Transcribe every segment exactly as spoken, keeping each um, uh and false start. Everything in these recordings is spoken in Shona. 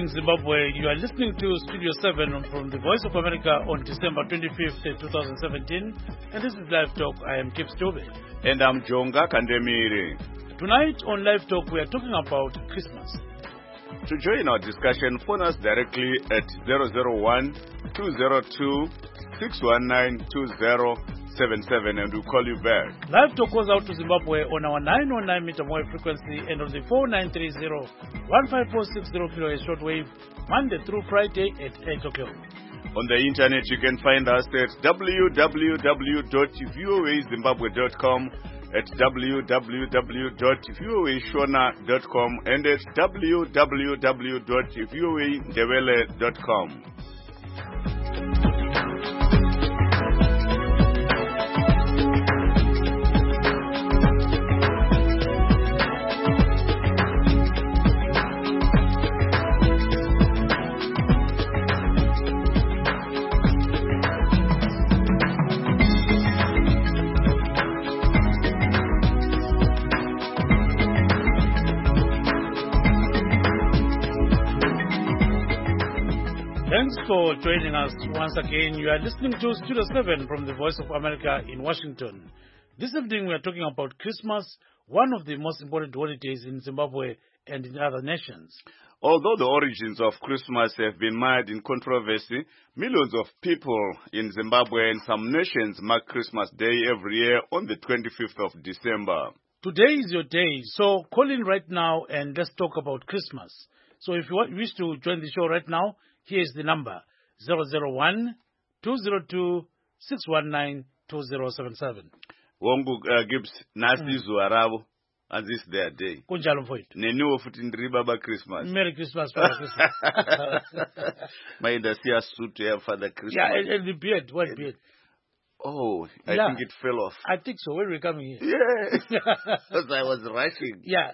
morning, Zimbabwe. You are listening to Studio seven from the Voice of America on December twenty-fifth, twenty seventeen. And this is Live Talk. I am Kip Stobe. And I'm Jonga Kandemiri. Tonight on Live Talk, we are talking about Christmas. To join our discussion, phone us directly at zero zero one, two zero two, six one nine, two zero seven seven and we'll call you back. Live Talk goes out to Zimbabwe on our nine oh nine meter wave frequency and on the four nine three zero, one five four six zero kilohertz shortwave, Monday through Friday at eight o'clock. On the internet, you can find us at w w w dot voa zimbabwe dot com, at w w w dot voa shona dot com, and at w w w dot voa ndebele dot com. Thanks for joining us once again. You are listening to Studio seven from the Voice of America in Washington. This evening we are talking about Christmas, one of the most important holidays in Zimbabwe and in other nations. Although the origins of Christmas have been mired in controversy, millions of people in Zimbabwe and some nations mark Christmas Day every year on the twenty-fifth of December. Today is your day, so call in right now and let's talk about Christmas. So if you want, wish to join the show right now, here is the number, zero zero one, two zero two, six one nine, two zero seven seven. Wongu uh, Gibbs, nasi zuwa ravo, and this is their day. Kunjalo mfowethu. Neniwo futhi ndiri baba Christmas. Merry Christmas, Father Christmas. Maida siya suit here Father Christmas. Yeah, and, and the beard, what beard? Oh, I yeah. think it fell off. I think so, when we were coming here. Yeah, because I was rushing. Yeah.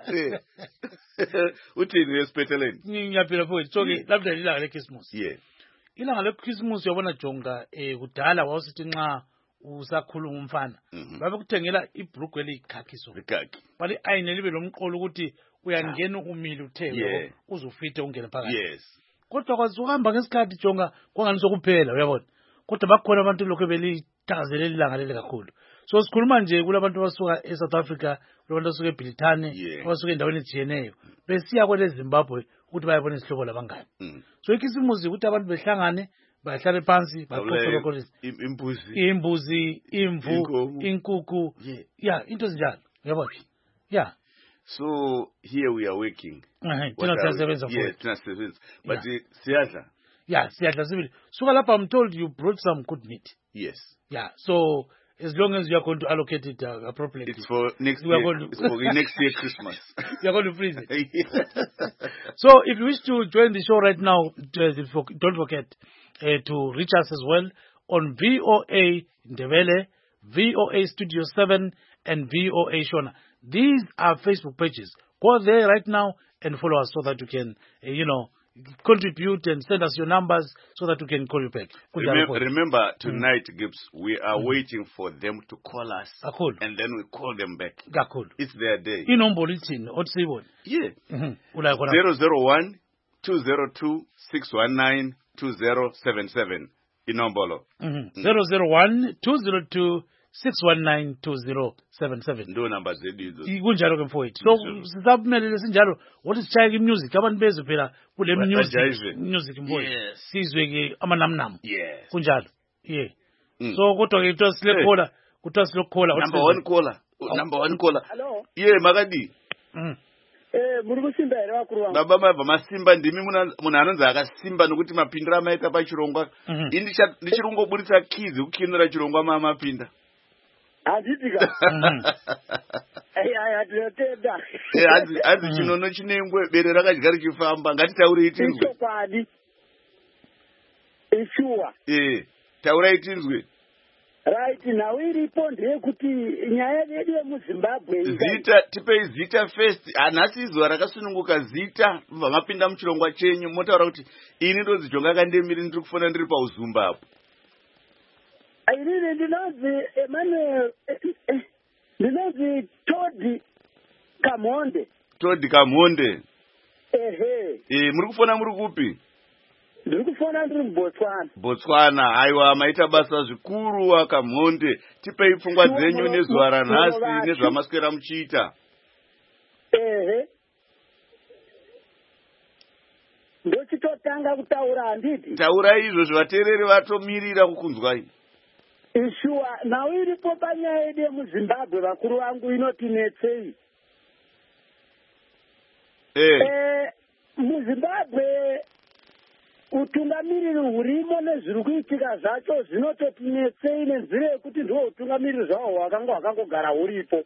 Uthi niyesiphetheleni? Ngiyaphila mfowethu, so labda ilanga leChristmas. Yeah. Ilanga leChristmas uyabona Jonga, eh kudala wawusithi nxa usakhuluma umfana. Babekuthengela ibhrugwe eliyikhakhi so. Ikhakhi. Bali ayine libe lomqolo ukuthi uyangena umile uthele uzufite ungene phakathi. Yes. Kodwa kwazi uhamba ngesikhathi Jonga kwanganisokuphela uyabona. Kodwa bakhona abantu lokho belithakazelela ilanga leli kakhulu. So sikhuluma nje kulabantu abasuka eSouth Africa, kulabantu abasuka eBrithani, abasuka endaweni ejiyeneyo, besiya kwele Zimbabwe ukuthi bayabona isihlobo labangani. So ikhisimuzi ukuthi abantu behlangane, bahlale phansi, baxoxe lokho imbuzi, imbuzi, imvu, inkukhu. Yeah, into ezinjalo. Uyabona? Yeah. So here we are working. Eh, thina siyasebenza futhi. Yes, thina siyasebenza. But siyadla. Yeah, siyadla sibili. Suka lapha I'm told you brought some good meat. Yes. Yeah, so as long as you are going to allocate it uh, appropriately. It's for next we year. Are going to it's for next year Christmas. You are going to freeze it. So if you wish to join the show right now, don't forget uh, to reach us as well on V O A Ndebele, V O A Studio seven, and V O A Shona. These are Facebook pages. Go there right now and follow us so that you can, uh, you know, contribute and send us your numbers so that we can call you back. Remember, remember tonight, mm. Gibbs, we are mm. waiting for them to call us. Ah, cool. And then we call them back. Ah, cool. It's their day. You know, Bolitin, what's the one? Yeah. zero zero one, two zero two, six one nine, two zero seven seven. Inombolo. zero zero one, two zero two, six one nine, two zero seven seven. No number zedizo. Kunjalo ke mfowethu. So sizabumele sinjalo what is chaying music abantu bezwe phela kule music music mfowethu. Sizwe ke amanamnam. Yes. Kunjalo. Yeah. So kodwa ke kuthiwa silekhola, kuthiwa silekhola. Number one caller. Number one caller. Hello. Yeah, Magadi. Mm. Eh muri kusimba ere wakuru wangu. Baba mava masimba ndimi muna muna anonza akasimba nokuti mapindira maita pa chirongwa. Indi ndichirungo buritsa kids ukinira chirongwa mama mapinda. Aditika. Eh aya tinotenda. Eh adi adi chinono chinengwe bere rakagara chifamba ngatitaure itinzwe. Chopadi. Ishuwa. Eh taura itinzwe. Right, now iripo ndeyekuti nyaya yedu yemuZimbabwe zita tipe zita first anasi izwa rakasununguka zita bva mapinda muchirongwa chenyu motaura kuti ini ndodzijonga kandemiri ndiri kufona ndiri pauzumba apo. Inini ndinonzi Emmanuel ndinonzi Todi Kamonde. Todi Kamonde. ehe eh muri kufona muri kupi? ndiri kufona ndiri muBotswana. Botswana. Aiwa, maita basa zvikuru akamhonde. Tipei pfungwa dzenyu nezuva ranhasi nezvamaswera muchiita. ehe ndochitotanga kutaura handiti. Taura izvozvo, vateereri vatomirira kukunzwai. Ishuwa nawo iripo panyaya yedu yemuZimbabwe, vakuru vangu, inotinetsei. Eh. Eh, muZimbabwe utungamiriri hurimo nezviri kuitika zvacho zvinototinetsei nenzira yekuti ndiwo utungamiriri zvahwo hwakanga hwakangogara huripo.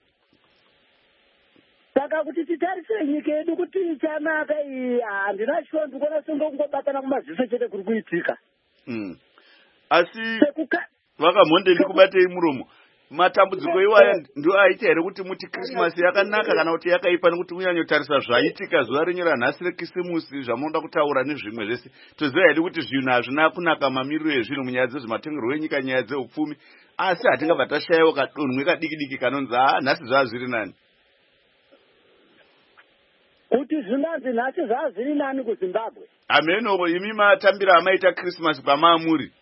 Saka kuti titarise nyika yedu kuti ichanaka iyi, handina shuwa ndikuona sengobatana kumaziso chete kuri kuitika. Mm. Asi vakamhonde ndikubatei muromo. Matambudziko iwaya ndio aita here kuti muti Christmas yakanaka kana kuti yakaipa, nekuti munyanyotarisa zvaitika zuva renyu ranhasi reKrisimusi, zvamunoda kutaura nezvimwe zvese. Toziva hedu kuti zvinhu hazvina kunaka mamiriro ezvinhu munyaya dzezvematongerwo enyika, nyaya dzeupfumi, asi hatingabva tashayiwa kadonhwe kadiki diki kanonzi ha nhasi zvava zviri nani. Kuti zvinanzi nhasi zvava zviri nani kuZimbabwe. Ameno, imi matambira amaita Christmas pamamuri.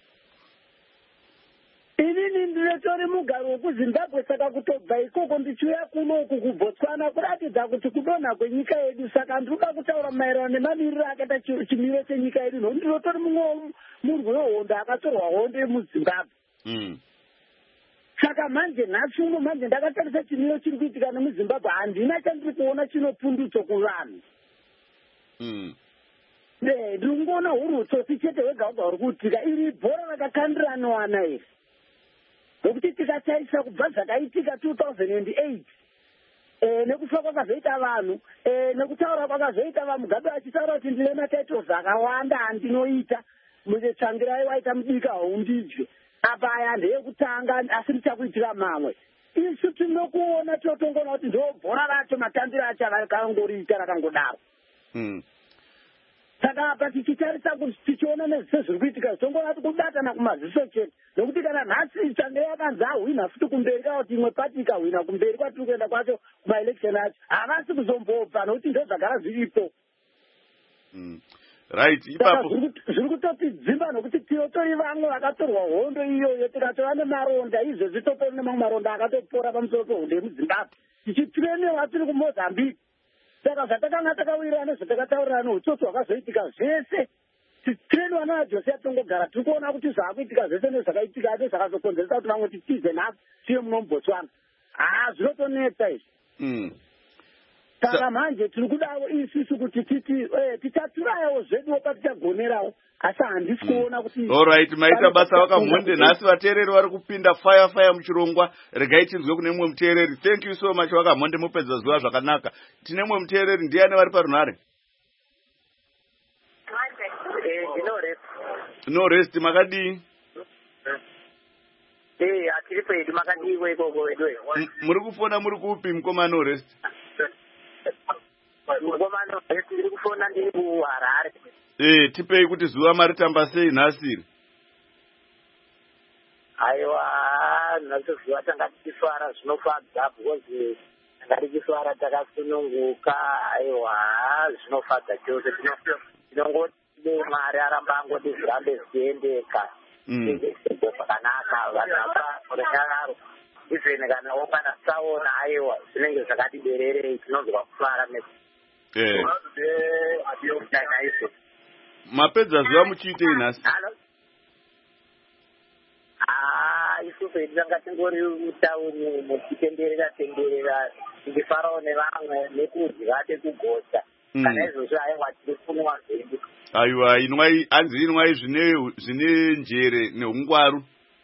Inini ndiretori mugaro wekuZimbabwe, saka kutobva ikoko ndichiuya kuno uku kuBotswana kuratidza kuti kudonha kwenyika yedu. Saka ndinoda kutaura maererano nemamiriro akaita chimiro chenyika yedu, nokuti ndiretori mumwe murwi wehondo akatorwa hondo yemuZimbabwe. Mm. Saka manje nhasi uno manje ndakatarisa chimiro chiri kuitika nemuZimbabwe, handina chandiri kuona chinopundutso kuvanhu. Mm. Ne, ndiri kungoona hurutsotsi chete hwega hwega huri kuitika. Iri bhora rakakandiranowana iri, nokuti tikatarisa kubva zvakaitika two thousand eight, eh, nekufa kwakazoita vanhu, eh, nekutaura kwakazoita vanhu, Mugabe achitaura kuti ndine matitles akawanda handinoita, mutsvangirai waita mudika haundidye. Apa aya ndeyekutanga, asi ndichakuitira mamwe. Isu tinokuona totongoona kuti ndo bhora racho matambiro acho avakangoriita rakangodaro. Mm. Saka apa tichitarisa kuti tichiona nezviso zviri kuitika, tongoona kuti kubatana kumaziso chete, nokuti kana nhasi tsvange yakanzi ahwina futi kumberi kana kuti imwe pati ikahwina kumberi kwatiri kuenda kwacho kumaelection acho, havasi kuzombobva nokuti ndo zvagara zviripo. Mm. Right, ipapo zviri kutotidzimba nokuti tinotori vamwe vakatorwa hondo iyoyo, tikatova nemaronda izvezvi totori nemamwe maronda akatopora pamusoro pehondo yemuZimbabwe, tichitrenewa tiri kuMozambique. Saka zvatakanga takawirirana nezvatakataurirana neutsotsi hwakazoitika zvese, tichitrenewa naJosia tongogara tiri kuona kuti zvaakuitika zvese nezvakaitika acho zvakazokonzeresa kuti vamwe titize nhasi tiye muno muBotswana. Ha, zvinotonetsa izvi. Mm. Saka manje tiri kudawo isusu kuti titi titaturawo zvedu patichagonerawo, asi handisi kuona kuti. Alright, maita basa vakamhonde. Nhasi vateereri vari kupinda fire fire muchirongwa. Regai tinzwe kune mumwe muteereri. Thank you so much vakamhonde, mupedza zuva zvakanaka. Tine mumwe muteereri, ndiani vari parunhare? No rest, makadii? Eh, atiri pedu makadii ikoko wedwe. Muri kufona muri kupi mukoma No rest? Mukoma rest ndiri kufona ndiri kuHarare. Eh, tipei kuti zuva maritamba sei nhasi? Aiwa, nhasi zuva tanga tichifara zvinofadza, because tanga tichifara takasununguka. Aiwa, zvinofadza chose. Tinongoti Mwari aramba angoti zvirambe zvichiendeka. Zvakanaka, vanapa kurenyararo. Izveni kana wopana tsaona, aiwa, zvinenge zvakati bererei, tinonzwa kufara nesu. Eh. Mapedza zuva muchiitei nhasi? Ah, isu pedu tanga tingori mutauni muchitenderera tenderera, tichifarawo nevamwe nekudya tekugosta. Kana izvozvo aiwa tiri kunwa zvedu. Aiwa, inwai, anzi inwai zvine zvine njere neungwaru.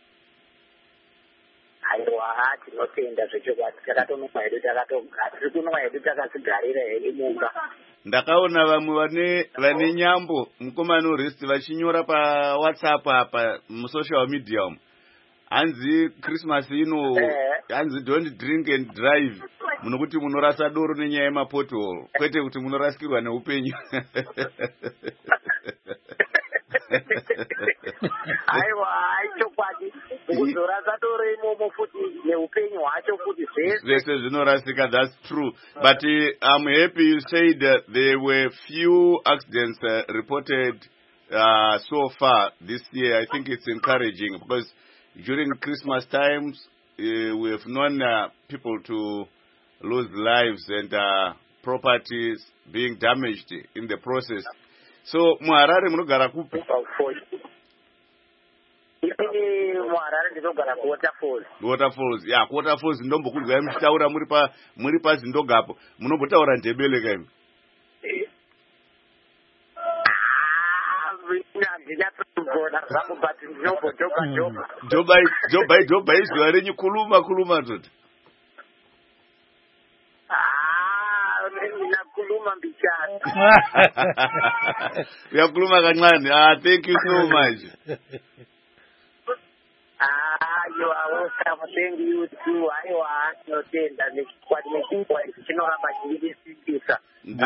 Aiwa, tinotenda zvechokwadi, takatonwa hedu takatogara, tiri kunwa hedu takasigarira hedu mumba. Ndakaona vamwe vane vane nyambo mukoma No rest vachinyora pa WhatsApp apa musocial media umu. Hanzi Christmas ino, hanzi don't drink and drive. Munokuti munorasa doro nenyaya yemapoto, kwete kuti munorasikirwa neupenyu. Aiwa, chokwadi chokwadi kuzorasa tore imomo futi neupenyu hwacho futi zvese zvinorasika. That's true, but uh, I'm happy you said that there were few accidents uh, reported uh, so far this year. I think it's encouraging because during Christmas times uh, we have known uh, people to lose lives and uh, properties being damaged in the process. So muharare munogara kupi? muharare ndinogara kuwaterfalls. Waterfalls, yeah, Waterfalls ndombokudzwa muchitaura muri pa muri pazindogapo munombotaura ndebele kaimi. Jobai Jobai Jobai zuva renyu kuluma kuluma toto. We are kuluma kancane. Ah, thank you so much. Ah, you are welcome. Thank you too. I want to tell that the coordination for the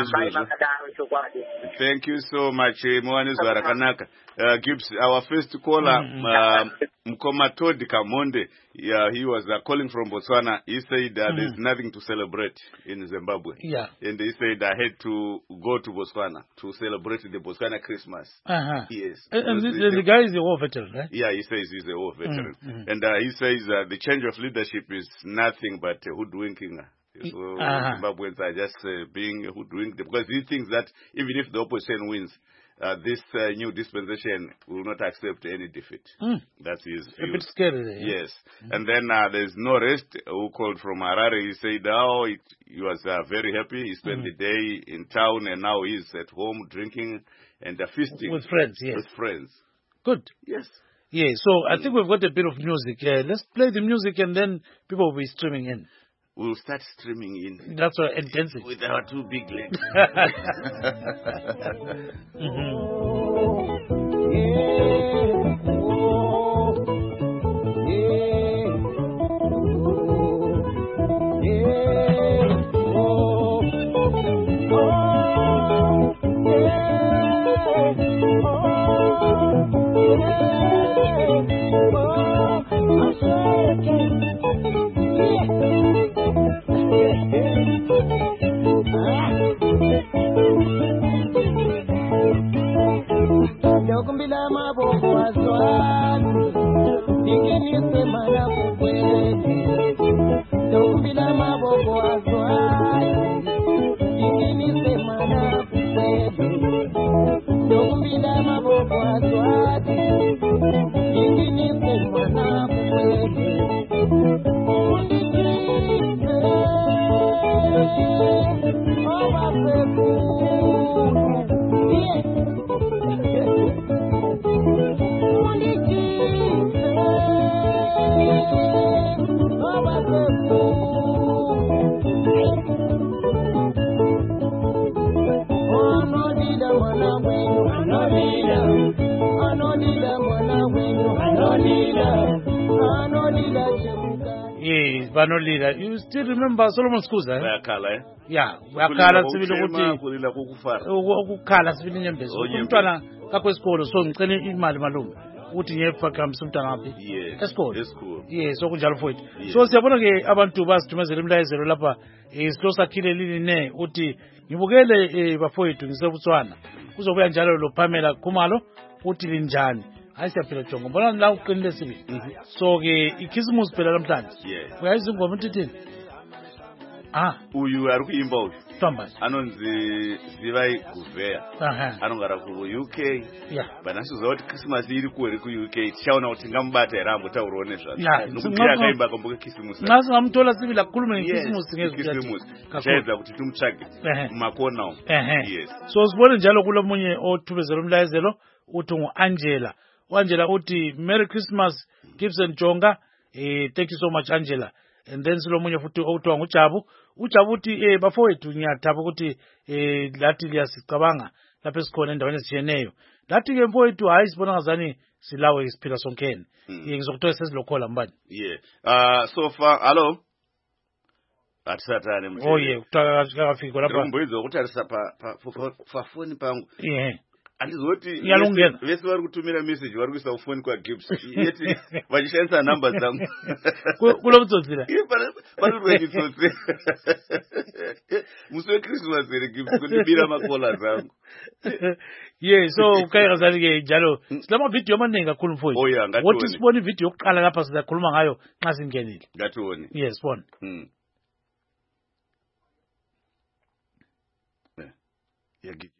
Thank you so much. Uh, Gibbs, our first caller, Mkoma Todi Kamonde, yeah, he was uh, calling from Botswana. He said uh, mm. there's nothing to celebrate in Zimbabwe. Yeah. And he said I had to go to Botswana to celebrate the Botswana Christmas. Uh-huh. Yes. And, and the, the, the guy is a war veteran, right? Yeah, he says he's a war veteran. Mm-hmm. And uh, he says uh, the change of leadership is nothing but uh, hoodwinking. So uh-huh. Zimbabweans are just uh, being hoodwinked because he thinks that even if the opposition wins, uh, this uh, new dispensation will not accept any defeat. Mm. That's his view. A bit scary. Yeah? Yes. Mm-hmm. And then uh, there's no rest who called from Harare. He said, oh, it, he was uh, very happy. He spent mm-hmm. the day in town and now he's at home drinking and uh, feasting. With friends, yes. With friends. Good. Yes. Yeah, so I think we've got a bit of music. Uh, let's play the music and then people will be streaming in. We'll start streaming in. That's our intensity. With our two big legs. mm-hmm. Yeah. Leader. You still remember Solomon Skuza? Eh? Bayakhala, eh? Yeah, bayakhala sibili ukuthi kulila kokufara. Ukukhala sibili nyembezi. Umntwana kakho esikolo so ngicela imali malume. Uthi ngefa kamsa umntwana ngaphi? Yes. Esikolo. Esikolo. Yes, sokunjalo futhi. So siyabona ke abantu basithumezela imlayezelo lapha isilo sakhile lini ne uthi ngibukele bafowethu ngisebutswana. Kuzobuya njalo lo Pamela Khumalo uthi linjani? Hayi siyaphila jongo mbona la uqinile sibili. So ke ikhisimusi phela namhlanje. Yeah. Uyayizi ngoma uthithini? Ah, uyu ari kuimba uyu. Thomas. Anonzi Zivai Guveya. Aha. Anongara ku U K. Yeah. Banasizowa kuti Christmas iri kuweri ku U K. Tichaona kuti ngamubata era ambotaurone zvazvo. Yeah. Nokuti akaimba kamboke khisimusi. Ngasi ngamthola sibili akhulume ngekhisimusi ngezikhathi. Chaedza kuti tumutsvage mumakona umo. Yes. So sibone njalo kulomunye othubezela umlayezelo uthi ngu-Angela. Angela uthi Merry Christmas Gibson Jonga. Eh, thank you so much Angela. And then silomunye futhi othiwa nguJabu. uJabu uthi eh bafowethu ngiyathaba ukuthi eh lathi liyasicabanga lapha esikhona endaweni ezitshiyeneyo. Lathi ke mfowethu hayi sibona ngazani silawe isiphila sonkeni. Ngizokuthola sesizilokhola mbani. Yeah. Uh so far hello. Atsatane mthini. Oh yeah, kutaka kafika lapha. Ngimbuzo ukuthi arisa pa pa phone pangu. Yeah. andizoti Iyalungena. vese vari kutumira message vari kuisa kufoni kwaGibbs yeti vachishandisa namba dzangu kulo mutsotsira pari rwechitsotsi musi wechristmas here Gibbs kundibira makola zangu. Yeah, so ukayirazani ke njalo silama video amaningi kakhulu mfowethu. Oh yeah, ngatione. Wothi sibone video yokuqala lapha sizakhuluma ngayo nxa singenile. Ngatione. Yes, bona. Hmm. Yeah. Yeah, Gibbs.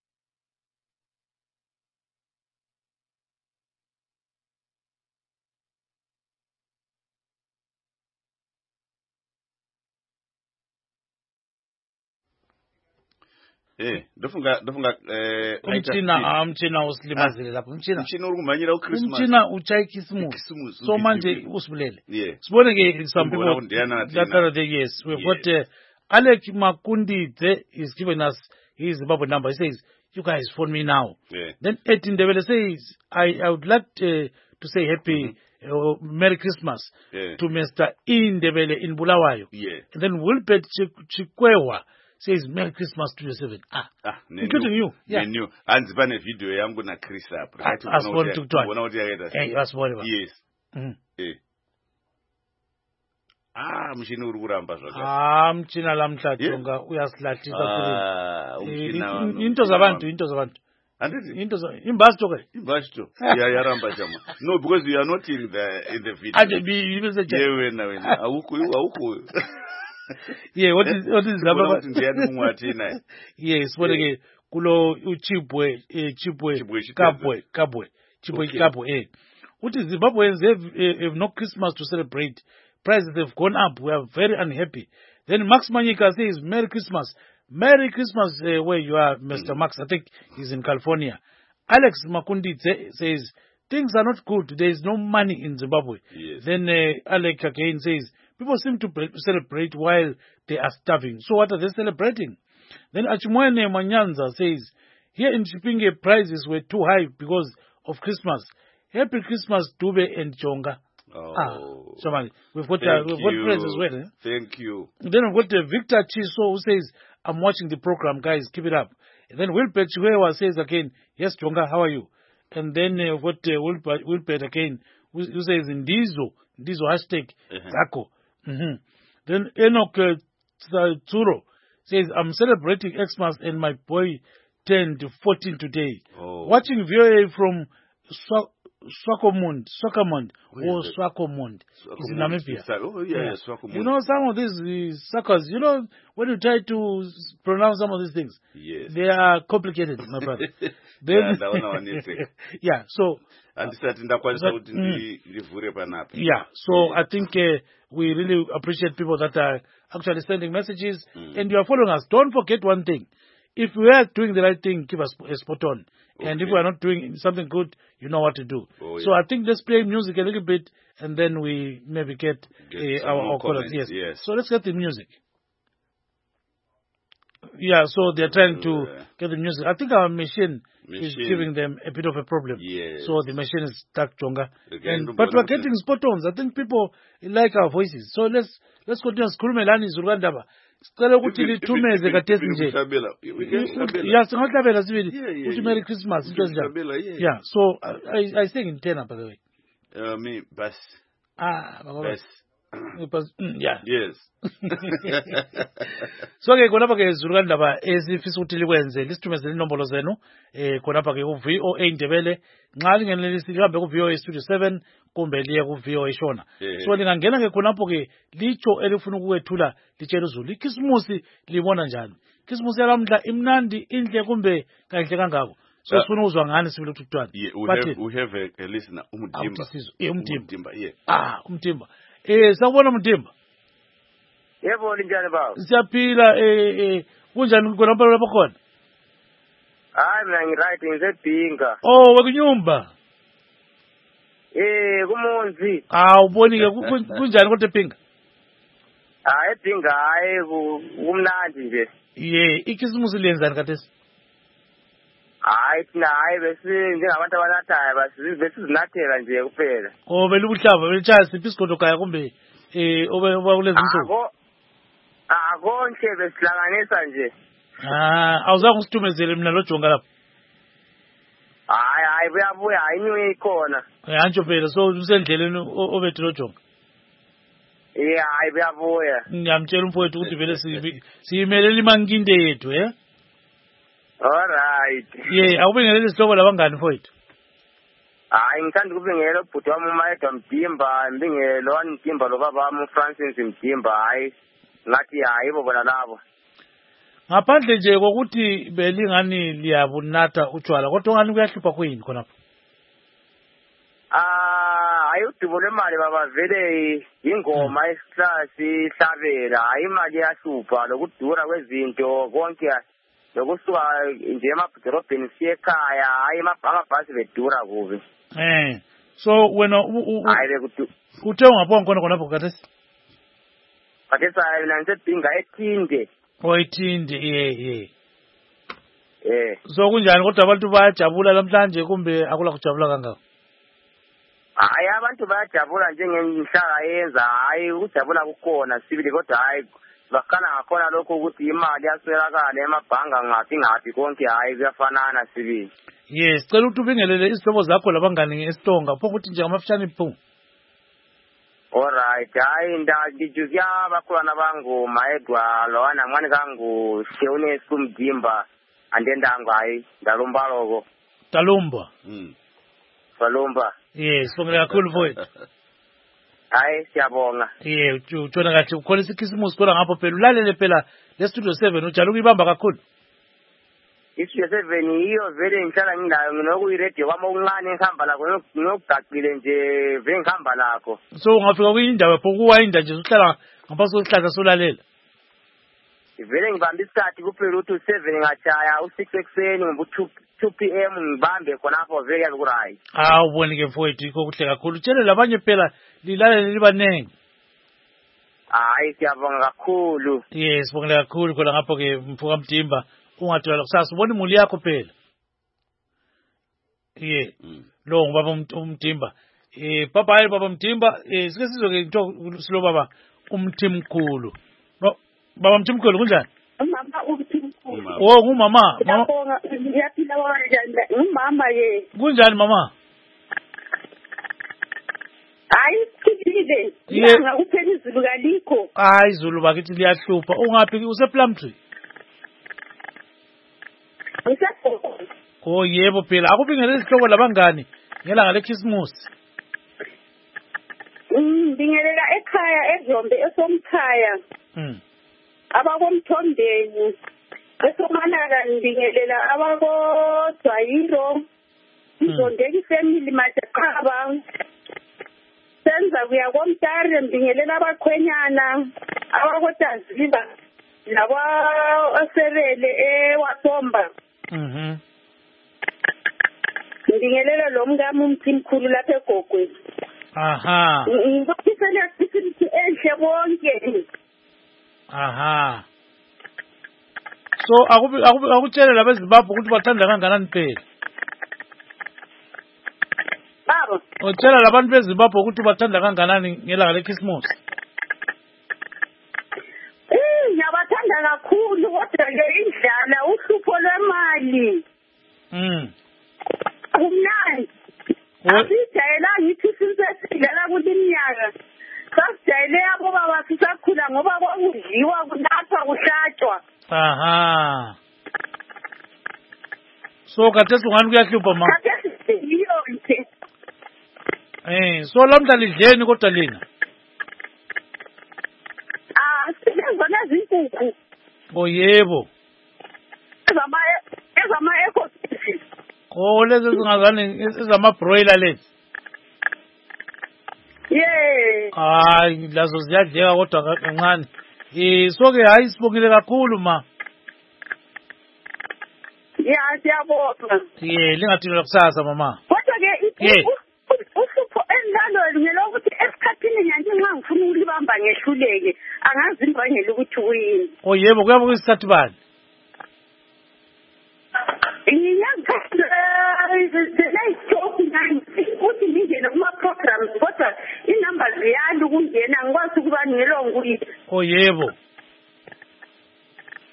Eh, ndofunga ndofunga eh umtshina umtshina usilimazile lapho umtshina umtshina uri kumanyira uChristmas umtshina uchayikisimusi so manje usibulele yeah sibone ke some people that are the yes we've got uh, Alex Makundidze is giving us his Zimbabwe number. He says you guys phone me now. Yeah. Then Etin Ndebele says I I would like to, to say happy mm-hmm. uh, Merry Christmas yeah. to Mister Indebele in Bulawayo. Yeah. And then Wilbert Chikwewa says Merry Christmas to yourself. Ah, ah including you. Yeah. New. And zibane video yangu na Chris up. Right. As one to try. Bona uti yaenda. Eh, as one. Yes. Mhm. Eh. Ah, mshini uri kuramba zvaka. Ah, mchina lamhlathunga uyasilahlisa ah, kuthi. Into zabantu, into zabantu. Anditi? Into za imbasto ke. Imbasto. Yeah, yaramba chama. No, because you are not in the in the video. Ade be you say. Yeah, wena wena. Awukho awukho. Yeah, what is what is lapha ndiyani umwathi naye. Yes, sibone ke kulo uChibwe eh Chibwe Kabwe Kabwe Chibwe Kabwe eh. Uthi Zimbabweans have, uh, have no Christmas to celebrate. Prices have gone up. We are very unhappy. Then Max Manyika says Merry Christmas. Merry Christmas uh, where you are, Mister Mm. Max. I think he's in California. Alex Makundi says things are not good. There is no money in Zimbabwe. Yes. Then uh, Alex again says people seem to celebrate while they are starving. So what are they celebrating? Then Achimwene Manyanza says, here in Chipinge prices were too high because of Christmas. Happy Christmas, Dube and Chonga. Oh, ah, somebody. We've got, uh, we've got praise as well. Eh? Thank you. Then we've got uh, Victor Chiso who says, I'm watching the program, guys, keep it up. And then Wilbert Chiwewa says again, yes, Chonga, how are you? And then uh, we've got uh, Wilbert, Wilbert again, who, who says, Ndizo, Ndizo hashtag, uh-huh. Zako. Mm-hmm. Then Enoch uh, Tsuro says, I'm celebrating Xmas and my boy turned fourteen today. Oh. Watching V O A from Sw- Swakopmund, Swakopmund, or Swakopmund. It's in Namibia. Oh, yeah, yeah. Swakopmund. You know, some of these uh, suckers, you know, when you try to pronounce some of these things, yes. they are complicated, my brother. Then, yeah, yeah, so. And mm, yeah, so I think uh, we really appreciate people that are actually sending messages mm. and you are following us. Don't forget one thing. If we are doing the right thing, keep us a spot on. Okay. And if we are not doing something good, you know what to do. Oh, yeah. So I think let's play music a little bit and then we maybe get, get uh, our, our callers. Yes. yes. So let's get the music. Yeah, so they're trying to uh, get the music. I think our machine, machine is giving them a bit of a problem. Yes. So the machine is stuck, Chonga. And, but we're getting spot ons. I think people like our voices. So let's let's continue. Skulumelani Zurandaba. Sicela ukuthi lithumeze kathesi nje. Yeah, singahlabela sibili. Uthi Merry Christmas into njalo. Yeah, so I I sing in tenor by the way. Uh me bass. Ah, baba. Bass. Yeah. Yes. So ke khonapha ke Zurandaba esifisa ukuthi likwenze lisithumezele inombolo zenu eh khonapha ke ku V O A Ndebele nxa lingenelisi lihambe ku V O A Studio seven kumbe liye ku V O A Shona. So lingangena ke khonapho ke licho elifuna ukuwethula litshela uzulu iKhisimusi libona njani. iKhisimusi yalamhla imnandi inhle kumbe kahle kangako. So sifuna uzwa ngani sibile ukuthutwana. But we have a, a listener umtimba. Eh umtimba. Yeah. Ah umtimba. Eh sakubona umtimba. Yebo linjani baba? Siyaphila eh eh kunjani khona lapha khona? Hayi mina ngi right ngizedinga. Oh wekunyumba. Eh kumonzi. Ah uboni ke kunjani kodwa epinga? Hayi edinga hayi kumnandi nje. Ye iKhisimusi lenzani kathesi? Hayi thina hayi bese njengabantu abanathayo basi bese zinathela nje kuphela. Oh bele ubuhlava belitshaya siphi isigodo kaya kumbe eh oba kulezi insuku? Akho akonke besihlanganisa nje. Ah awuzange usithumezele mina lo Jonga lapha. hayi buyabuya hayi niwe ikhona Antsho phela so usendleleni obethe lojonga. yeah hayi buyabuya Ngiyamtshela umfowethu ukuthi vele siyimelela imankinde yethu eh. All right. Yeah, awubingelele isihloko labangani mfowethu. Hayi ngithanda ukubingela ubhuti wami uMayedo Mdimba, ngibingele wani Mdimba lo baba wami uFrancis Mdimba, hayi ngathi hayi bo bona labo. Ngaphandle nje kokuthi belingani liyabunatha utshwala kodwa ngani kuyahlupha kuyini khonapho? Ah, hayi udubo lemali baba vele ingoma esihlasi hlabela, hayi imali yahlupha lokudura kwezinto konke lokusuka nje emadorobheni siye ekhaya, hayi amabhasi bedura kubi. Eh, so wena hayi bekuthi uthe ungapho khona khonapho kathesi? Kathesi mina ngisedinga ethinde. Oyithinde yeah yeah. Eh. So kunjani kodwa abantu bayajabula namhlanje kumbe akula kujabula kangaka? Hayi abantu bayajabula njengenhlaka yenza, hayi ukujabula kukhona sibili kodwa hayi bakhala ngakhona lokho ukuthi imali yaswelakala emabhanga ngathi ngathi konke hayi kuyafanana sibili. Yes, sicela ukuthi ubingelele isihlobo zakho labangani eStonga pho ukuthi nje amafishane phu. Alright, hayi ndakijuya bakhona bangu Maedwa lowana mwana kangu Sheune Sumdimba andendangu hayi ndalumba lokho. Dalumba. Mm. Balumba. Yes, sibonga kakhulu mfowethu. Hayi siyabonga. Yeah, utshona kathi ukholisa ikhisimusi kodwa ngapho phela ulalele phela le studio seven ujala ukuyibamba kakhulu. Studio seven iyo vele ngihlala ngilayo nginokuyi radio kwama okuncane ngihamba lakho ngiyogaqile nje vele ngihamba lakho. So ungafika kuyindawo pho kuwayinda nje uhlala ngaphansi kwesihlahla solalela. Vele ngibamba isikhathi kuphela ukuthi u-seven ngachaya u-six ekuseni ngibu two p m ngibambe khonapho vele yakurayi. Ah ubone ke mfowethu ikho kuhle kakhulu. Tshele labanye phela lilalele libanengi. Hayi siyabonga kakhulu. Yes, sibonga kakhulu khona ngapho ke mfuka Mdimba ungathola kusasa ubona imuli yakho phela. Yeah. Lo ngubaba uMdimba. Eh bye bye baba Mdimba, eh sike sizoke into silo baba uMthimkhulu. Baba Mthimkhulu kunjani? Mama uMthimkhulu. Oh ngumama. Mama. Ngiyaphila kanjani? Ngumama ye. Kunjani mama? Hayi sikile. Yeah. Ngakuphela izulu kalikho. Hayi izulu bakithi liyahlupha. Ungaphi usePlumtree? Ngisakho. Oh yebo phela akubingelele isihloko labangani ngelanga leChristmas. Mm, bingelela ekhaya eZombe esomkhaya. Mm. Abakomthondeni. Esomanaka ndingelela abakodwayiro. Izondeki family majaqaba. Senza kuya komtare ndingelela abakhwenyana. Abakotaziba. Laba oserele ewaSomba. Mhm. Ndingelela lo mngami uMthimkhulu lapha eGogweni. Aha. Ngibafisela isifithi enhle bonke. Aha. So akubi akubi akutshela labeZimbabwe ukuthi bathanda kangakanani phela. Baba. Utshela labantu beZimbabwe ukuthi bathanda kangakanani ngelanga leChristmas. Eh, ngiyabathanda kakhulu kodwa ke indlala uhlupho lwemali. Mm. Kumnandi. Asijayela ngithi sisesidlala kuliminyaka. Sasijayele abo baba sisakhula ngoba kwakudliwa kulapha kuhlatshwa. Aha. So kathesi ungani kuyahlupha ma? Kathesi iyo nje. Eh, so lamhla lidleni kodwa lina. Ah, silenza nezinkukhu. Oh yebo. Ezama ezama ecosystem. Oh lezi zingazani ezama broiler lezi. Yeah. Hayi lazo ziyadleka kodwa kancane. Eh so ke hayi sibongile kakhulu ma. Yeah, siyabonga. Yeah, lingathini kusasa mama. Kodwa ke Yeah. uhlupho endalo ngelokuthi esikhathini nje nxa ngifuna ukulibamba ngehluleke angazi imbangela ukuthi uyini. Oh yebo kuyabe kuyisikhathi bani? Ukuthi ngingene kuma-programs kodwa inumber ziyali ukungena ngikwazi ukuba ngelonguyi. Oh yebo.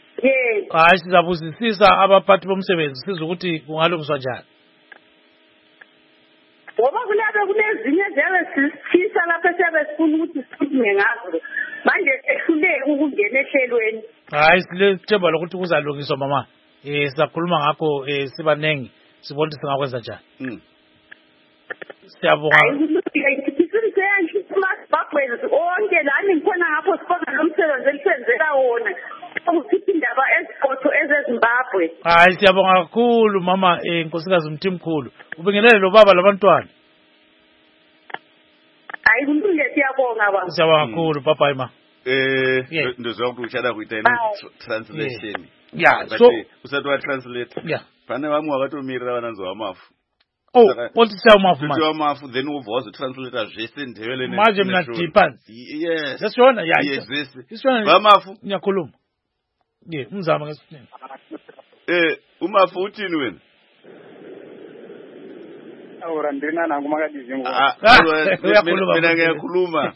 Yes. Hayi sizabuzisisa abaphathi bomsebenzi siza ukuthi kungalungiswa njani. ngoba kunabe kunezinye eziyabe sisithisa lapho esiyabe sifuna ukuthi sikhulume ngazo manje ehluleki ukungena ehlelweni. Hayi silethemba lokuthi kuzalungiswa mama. Eh sizakhuluma ngakho eh sibanengi sibona ukuthi singakwenza njani. Mm. Siyabonga. Masibabhwezi onke lani ngikhona ngapho sibona lo msebenzi elisenzela wona. Ukukhipha indaba eziqotho ezeZimbabwe. Hayi siyabonga kakhulu mama eh nkosikazi Mthimkhulu. Ubingelele lo baba labantwana. Hayi kulungile siyabonga baba. Siyabonga kakhulu bye ma. Eh Yeah. ndozwa ukuthi uchada kuita translation. Yeah, so usati wa translate. Yeah. Pane vamwe vakatomirira vananzi vamafu. Oh, what is your mafu man? Your mafu then uvoza translator zvese ndevele ne. Maje mna deepan. Yes. That's one, yeah. Yes, this. This one. Vamafu nyakhuluma. Yeah, umzama ngesithini. Eh, umafu uthini wena? Awura ndina nangu makadizi ngo. Ah, mina ngiyakhuluma.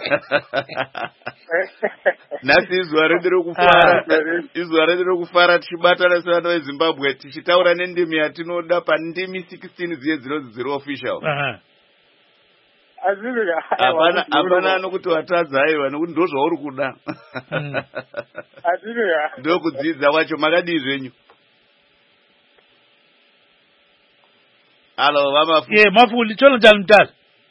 Nasi izwa rendero kufara. Izwa rendero kufara tichibatana sevana veZimbabwe tichitaura nendimi yatinoda pandimi sixteen zero zero official. Aha. Azivika. Hapana hapana nokuti watadza aiwa nokuti ndo zvauri kuda. Azivika. Ndo kudzidza wacho makadii zvenyu. Hello, vamafu. Yeah, mafu ulichona njani mtata?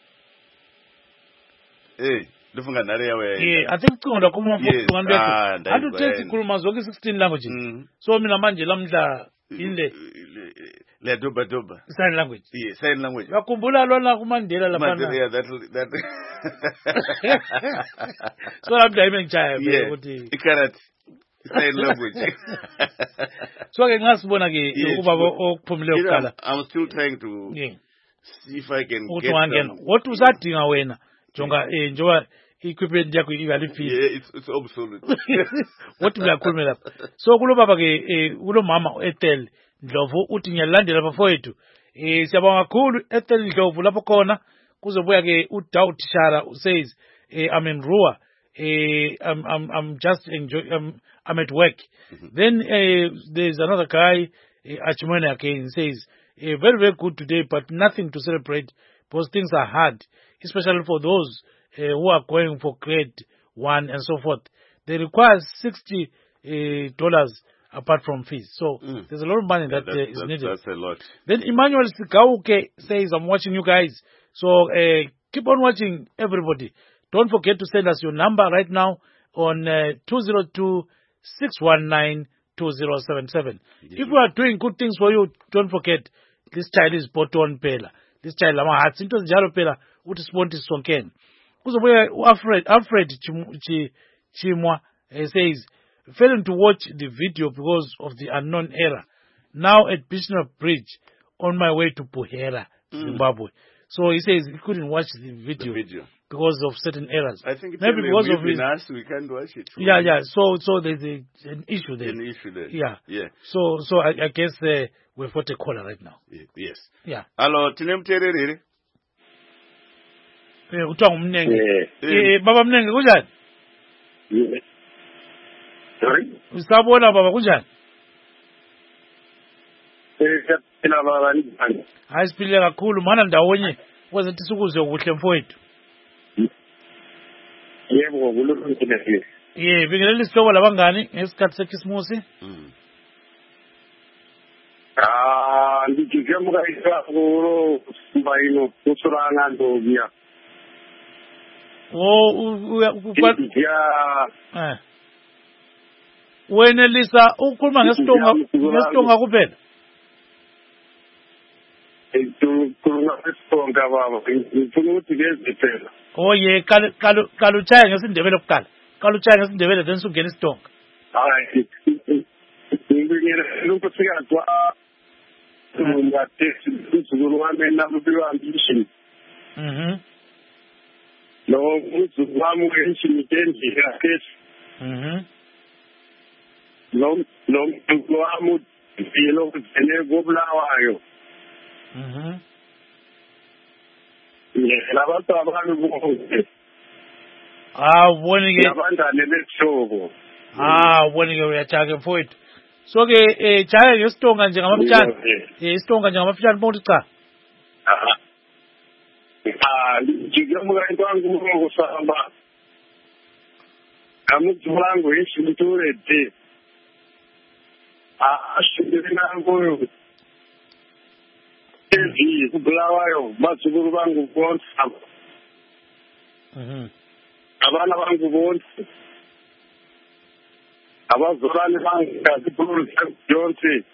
Eh, ndofunga nhare yawe. Yeah, I think kunga kuma Yes, mafu ngandwe. ah, ndaizwa Hatu tesi yena. kuluma zoki sixteen languages. Mm. So mina manje lamhla inle Le doba doba. sign language. Yeah, sign language. Yakumbula lona kumandela lapana. Yeah, that that. So labda ime ngichaya Yeah, ukuthi ikarati. Sign language. so ke ngasibona ke Yes, ukuba but- okuphumile You know, ukukala. I'm still trying to Yeah. see if I can Ukuthi get wangena. some. What usadinga wena? Jonga eh njoba equipment yakho ikalifile. Yeah, it's it's obsolete. What uyakhuluma lapha. So kulo baba ke eh kulo mama Ethel Ndlovu uthi ngiyalandela bafowethu. Eh siyabonga kakhulu Ethel Ndlovu lapho khona kuzobuya ke uDaud Shara says eh I'm in Rua. Eh I'm I'm I'm just enjoy I'm I'm at work. Then uh, there's another guy uh, Achimwene again says uh, very very good today but nothing to celebrate because things are hard especially for those uh, who are going for grade one and so forth. They require sixty dollars uh, apart from fees. So Mm. there's a lot of money that That's, uh, is that's, needed. that's a lot. Then Emmanuel Sigauke says, I'm watching you guys. So uh, keep on watching, everybody. Don't forget to send us your number right now on uh, two zero two, six one nine, two zero seven seven. If we are doing good things for you, don't forget, this child is Boton Pela. This child, Lama Hats, into the Jalo Pela, what is Pontis Sonken. Alfred, Alfred Chim- Chi- Chimwa uh, says, failing to watch the video because of the unknown error. Now at Bishop Bridge, on my way to Buhera, Zimbabwe. So he says he couldn't watch the video, The video. because of certain errors. I think Maybe because of his, us, we can't watch it. yeah, yeah. So, so there's a, an issue there. An issue there. Yeah. Yeah. So, so I, I guess uh, we've got a caller right now. Ye- Yes. Yeah. Hello, tine mutererere. Eh, uthiwa ngumnenge. Eh. Eh, baba Mnenge kunjani? Yeah. Sorry. Usabona baba kunjani? Eh, phela baba njani? Hayi siphile kakhulu mana ndawonye kwenza ukuthi sikuzwe kuhle mfowethu. Yebo kulungile. Yeah, bingelela isihloko labangani ngesikhathi seKhisimusi. Mm. Ah, ndijike mukaisa kulo mbayino kusuranga ndobiya. Oh, u- u- u- kwa- Ya eh. Wenelisa ukhuluma ngestonga ngestonga kuphela. itu kulunga isonga baba. Ngifuna ukuthi lezi phela. Oh yeah, kalu kalu kaluchaya ngesindebele kuqala. Kaluchaya ngesindebele then sungena isitonga. Hayi. Ngibingelela lokufika kwa ngathi uzulu wami nabubiwa ambition. Mhm. Lo uzulu wami ngishinikendi yakhe. Mhm. Lo lo mntu wami yilo kuzene kobulawayo. Mhm. Labantu abantu bonke. Ah, ubone ke. Labantane beshobo. Ah, ubone ke uyachaka mfowethu. So ke eh chaya ngestonga nje ngamafutshane. Eh isitonga nje ngamafutshane bonke cha. Aha. Ah, ndichika mukati wangu muno kusamba. Amudzi wangu ishituredze. Ah, shindiri nangu. Ezi kubulawayo matsukuru vangu vonse. Mhm. Abana vangu vonse. Abazorani vangu ngazibhuru zonse.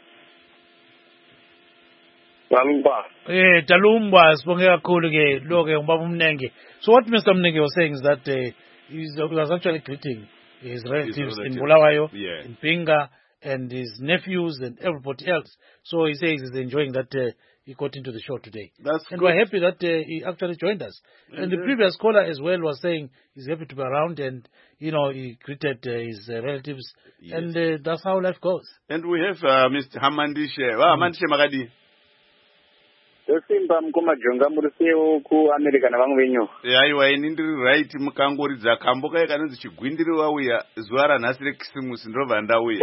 Talumba. Eh, Talumba, sibonge kakhulu ke lo ke ubaba umnenge. So what Mister Mnenge was saying is that uh, he was actually greeting his relatives, relatives. in Bulawayo, Yeah. in Pinga, and his nephews and everybody else. So he says he's enjoying that uh, he got into the show today. That's and good. we're happy that uh, he actually joined us. And, and the uh, previous caller as well was saying he's happy to be around, and you know he greeted uh, his uh, relatives, yes. and uh, that's how life goes. And we have uh, Mister Hamandishe. Wa Hamandishe Magadi. Simba mkoma jonga murusewo ku America na vangu venyu. Aiwa ini ndiri right mukangoridza kamboka yakanonzi chigwindiri wauya zuva ranhasi rekisimusi ndobva ndauya.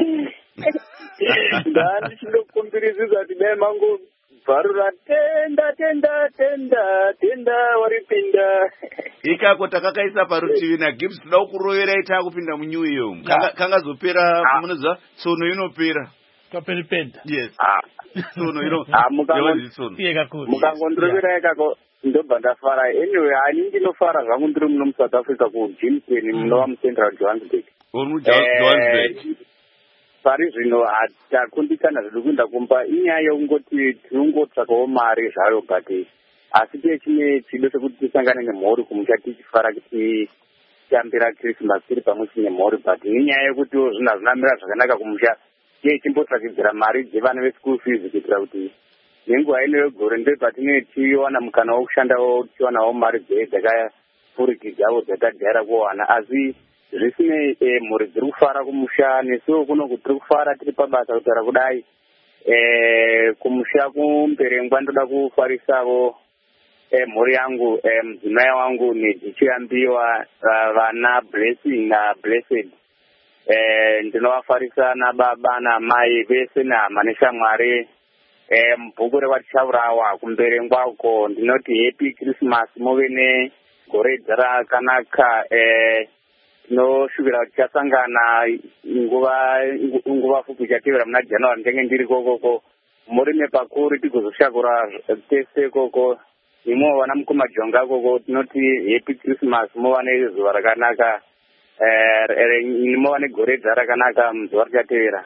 Ndani chindokumbirizidza kuti dai mangu bvarura tenda tenda tenda tenda waripinda. Ikako takakaisa parutivi naGibbs toda kukuroverai taakupinda muNew York. Kanga kangazopera munoziva tsono inopera. Kapelipenda. Yes. Ah. Tsono ino. Ah mukango tsono. Iye kakuru. Mukangondiroverai kako ndobva ndafara. Anyway ani ndinofara zvangu ndiri muno muSouth Africa ku Jimson munova muCentral Johannesburg. Uri muJohannesburg. Pari zvino hatakundikana zvedu kuenda kumba inyaya yekungoti tiringotsvakawo mari zvayo but asi tiye chine chido chekuti tisangane nemhuri kumusha tichifara kuti tambira Christmas tiri pamwe chine mhuri but nenyaya yekutiwo zvinhu hazvinamira zvakanaka kumusha tiye chimbotsvakidzira mari dzevana veschool fees kuitira kuti nenguva ino yegore ndopatinenge tiwana mukana wokushandawo tiwanawo mari dzehe dzakafurikidzawo dzatagara kuwana asi zvisinei e, mhuri dziri kufara kumusha nesuwo kuno kutiri kufara tiri pabasa kutaura kudai e, kumusha kumberengwa ndoda kufarisawo e, mhuri yangu e, mudzimai wangu nedzichiyambiwa vana blessing nablessed e, ndinovafarisa nababa namai vese nehama neshamwari e, mubhuku rekwatichaurawa kumberengwa uko ndinoti happy Christmas muve negore rakanaka e, tinoshuvira kuti tichasangana nguva nguva fupi chatevera muna January ndenge ndiri kokoko murime pakuru tigozoshakura tese koko imwe vana mukoma jonga koko tinoti happy Christmas muva nezuva rakanaka muva negore rakanaka muzuva richatevera.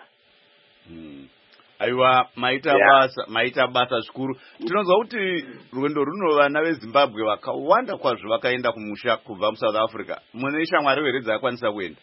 Aiwa maita basa maita basa zvikuru. Tinonzwa kuti rwendo runo vana veZimbabwe vakawanda kwazvo vakaenda kumusha kubva muSouth Africa. Mune shamwari here dzakakwanisa kuenda?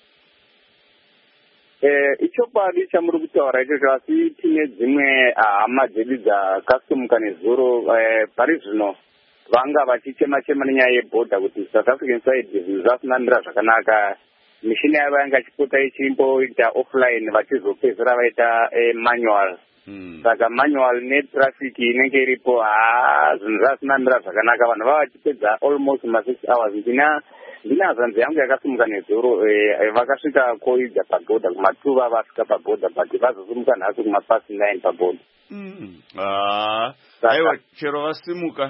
Eh ichokwadi chamuri kutaura ichocho asi tine dzimwe hama dzedu dzakasimuka nezuro pari zvino vanga vachichema chema nenyaya yebhodha kuti South African side zvinhu zvasinamira zvakanaka. Mishini yavo yanga chipota ichimboita offline vachizopedzera vaita manual. Saka manual netraffic inenge iripo haa zvinhu zvasinamira zvakanaka vanhu vava vachipedza almost ma six hours. Ndina ndina hanzvadzi yangu yakasimuka nezuro vakasvika koidza pabhodha kuma-two vavasvika pabhodha but vazosimuka nhasi kuma-past nine pabhodha. Aiwa chero vasimuka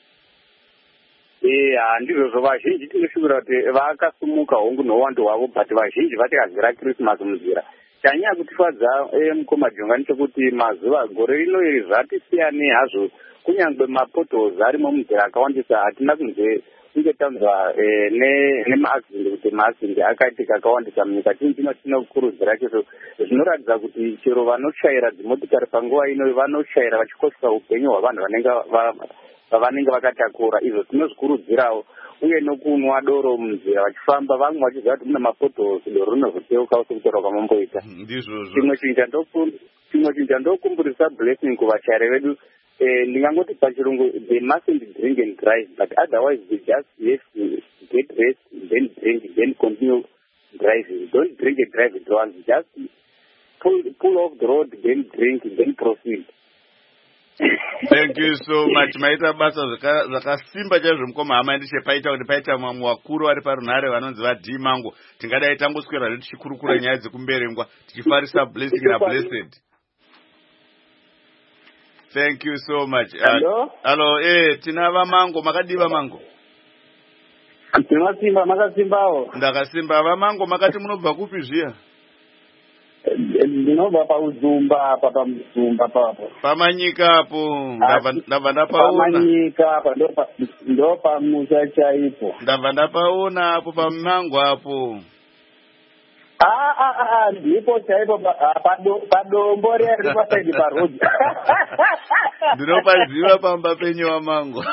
Eh handizvozvo vazhinji tinoshuvira kuti vakasimuka hongu nowando hwavo but vazhinji vatikazira Christmas munzira. Chanyaya kutifadza mukoma jonga ndechekuti mazuva gore rino iri zvatisiyane hazvo kunyange mapotholes arimo munzira akawandisa hatina kunze kunge tanzwa nemaaccident kuti maaccident akaitika akawandisa munyika tini tino tinokurudzira chaizvo zvinoratidza kuti chero vanoshayira dzimotikari panguva ino vanoshayira vachikoshesa upenyu hwavanhu vanenge vavanenge vakatakura. Izvo tinozvikurudzirawo uye nokunwa doro munzira vachifamba vamwe vachiziva kuti mune mapotholes doro rinozoteukawo sekutaura kwamamboita. Chimwe chinhu chandokumburisa blessing kuvachayari vedu ndingangoti pachirungu they mustn't drink and drive but otherwise they just have to get rest then drink then continue driving. Don't drink and drive at once, just pull, pull off the road then drink then proceed. Thank you so much. Maita basa zvakasimba chaizvo mukoma hama ndishe paita kuti paita mamwe wakuru vari parunhare vanonzi vadhii mangu tingadai tangoswera zve tichikurukura nyaya dzekumberengwa tichifarisa blessing nablessed. Thank you so much. Hello? Hello, eh, tinava mango, makadiva mango. Tinosimba, makasimbawo. Ndakasimba vamango makati munobva kupi zviya? Ndinobva pauzumba apa pamuzumba papo. Pamanyika apo, ndabva ndapaona. Pamanyika apa ndo pamusha chaipo. Ndabva ndapaona apo pamango apo. Ah ah ah, ndipo chaipo padombo riri pasaidi parodi. Ndinopaziva pamba penyu wamango.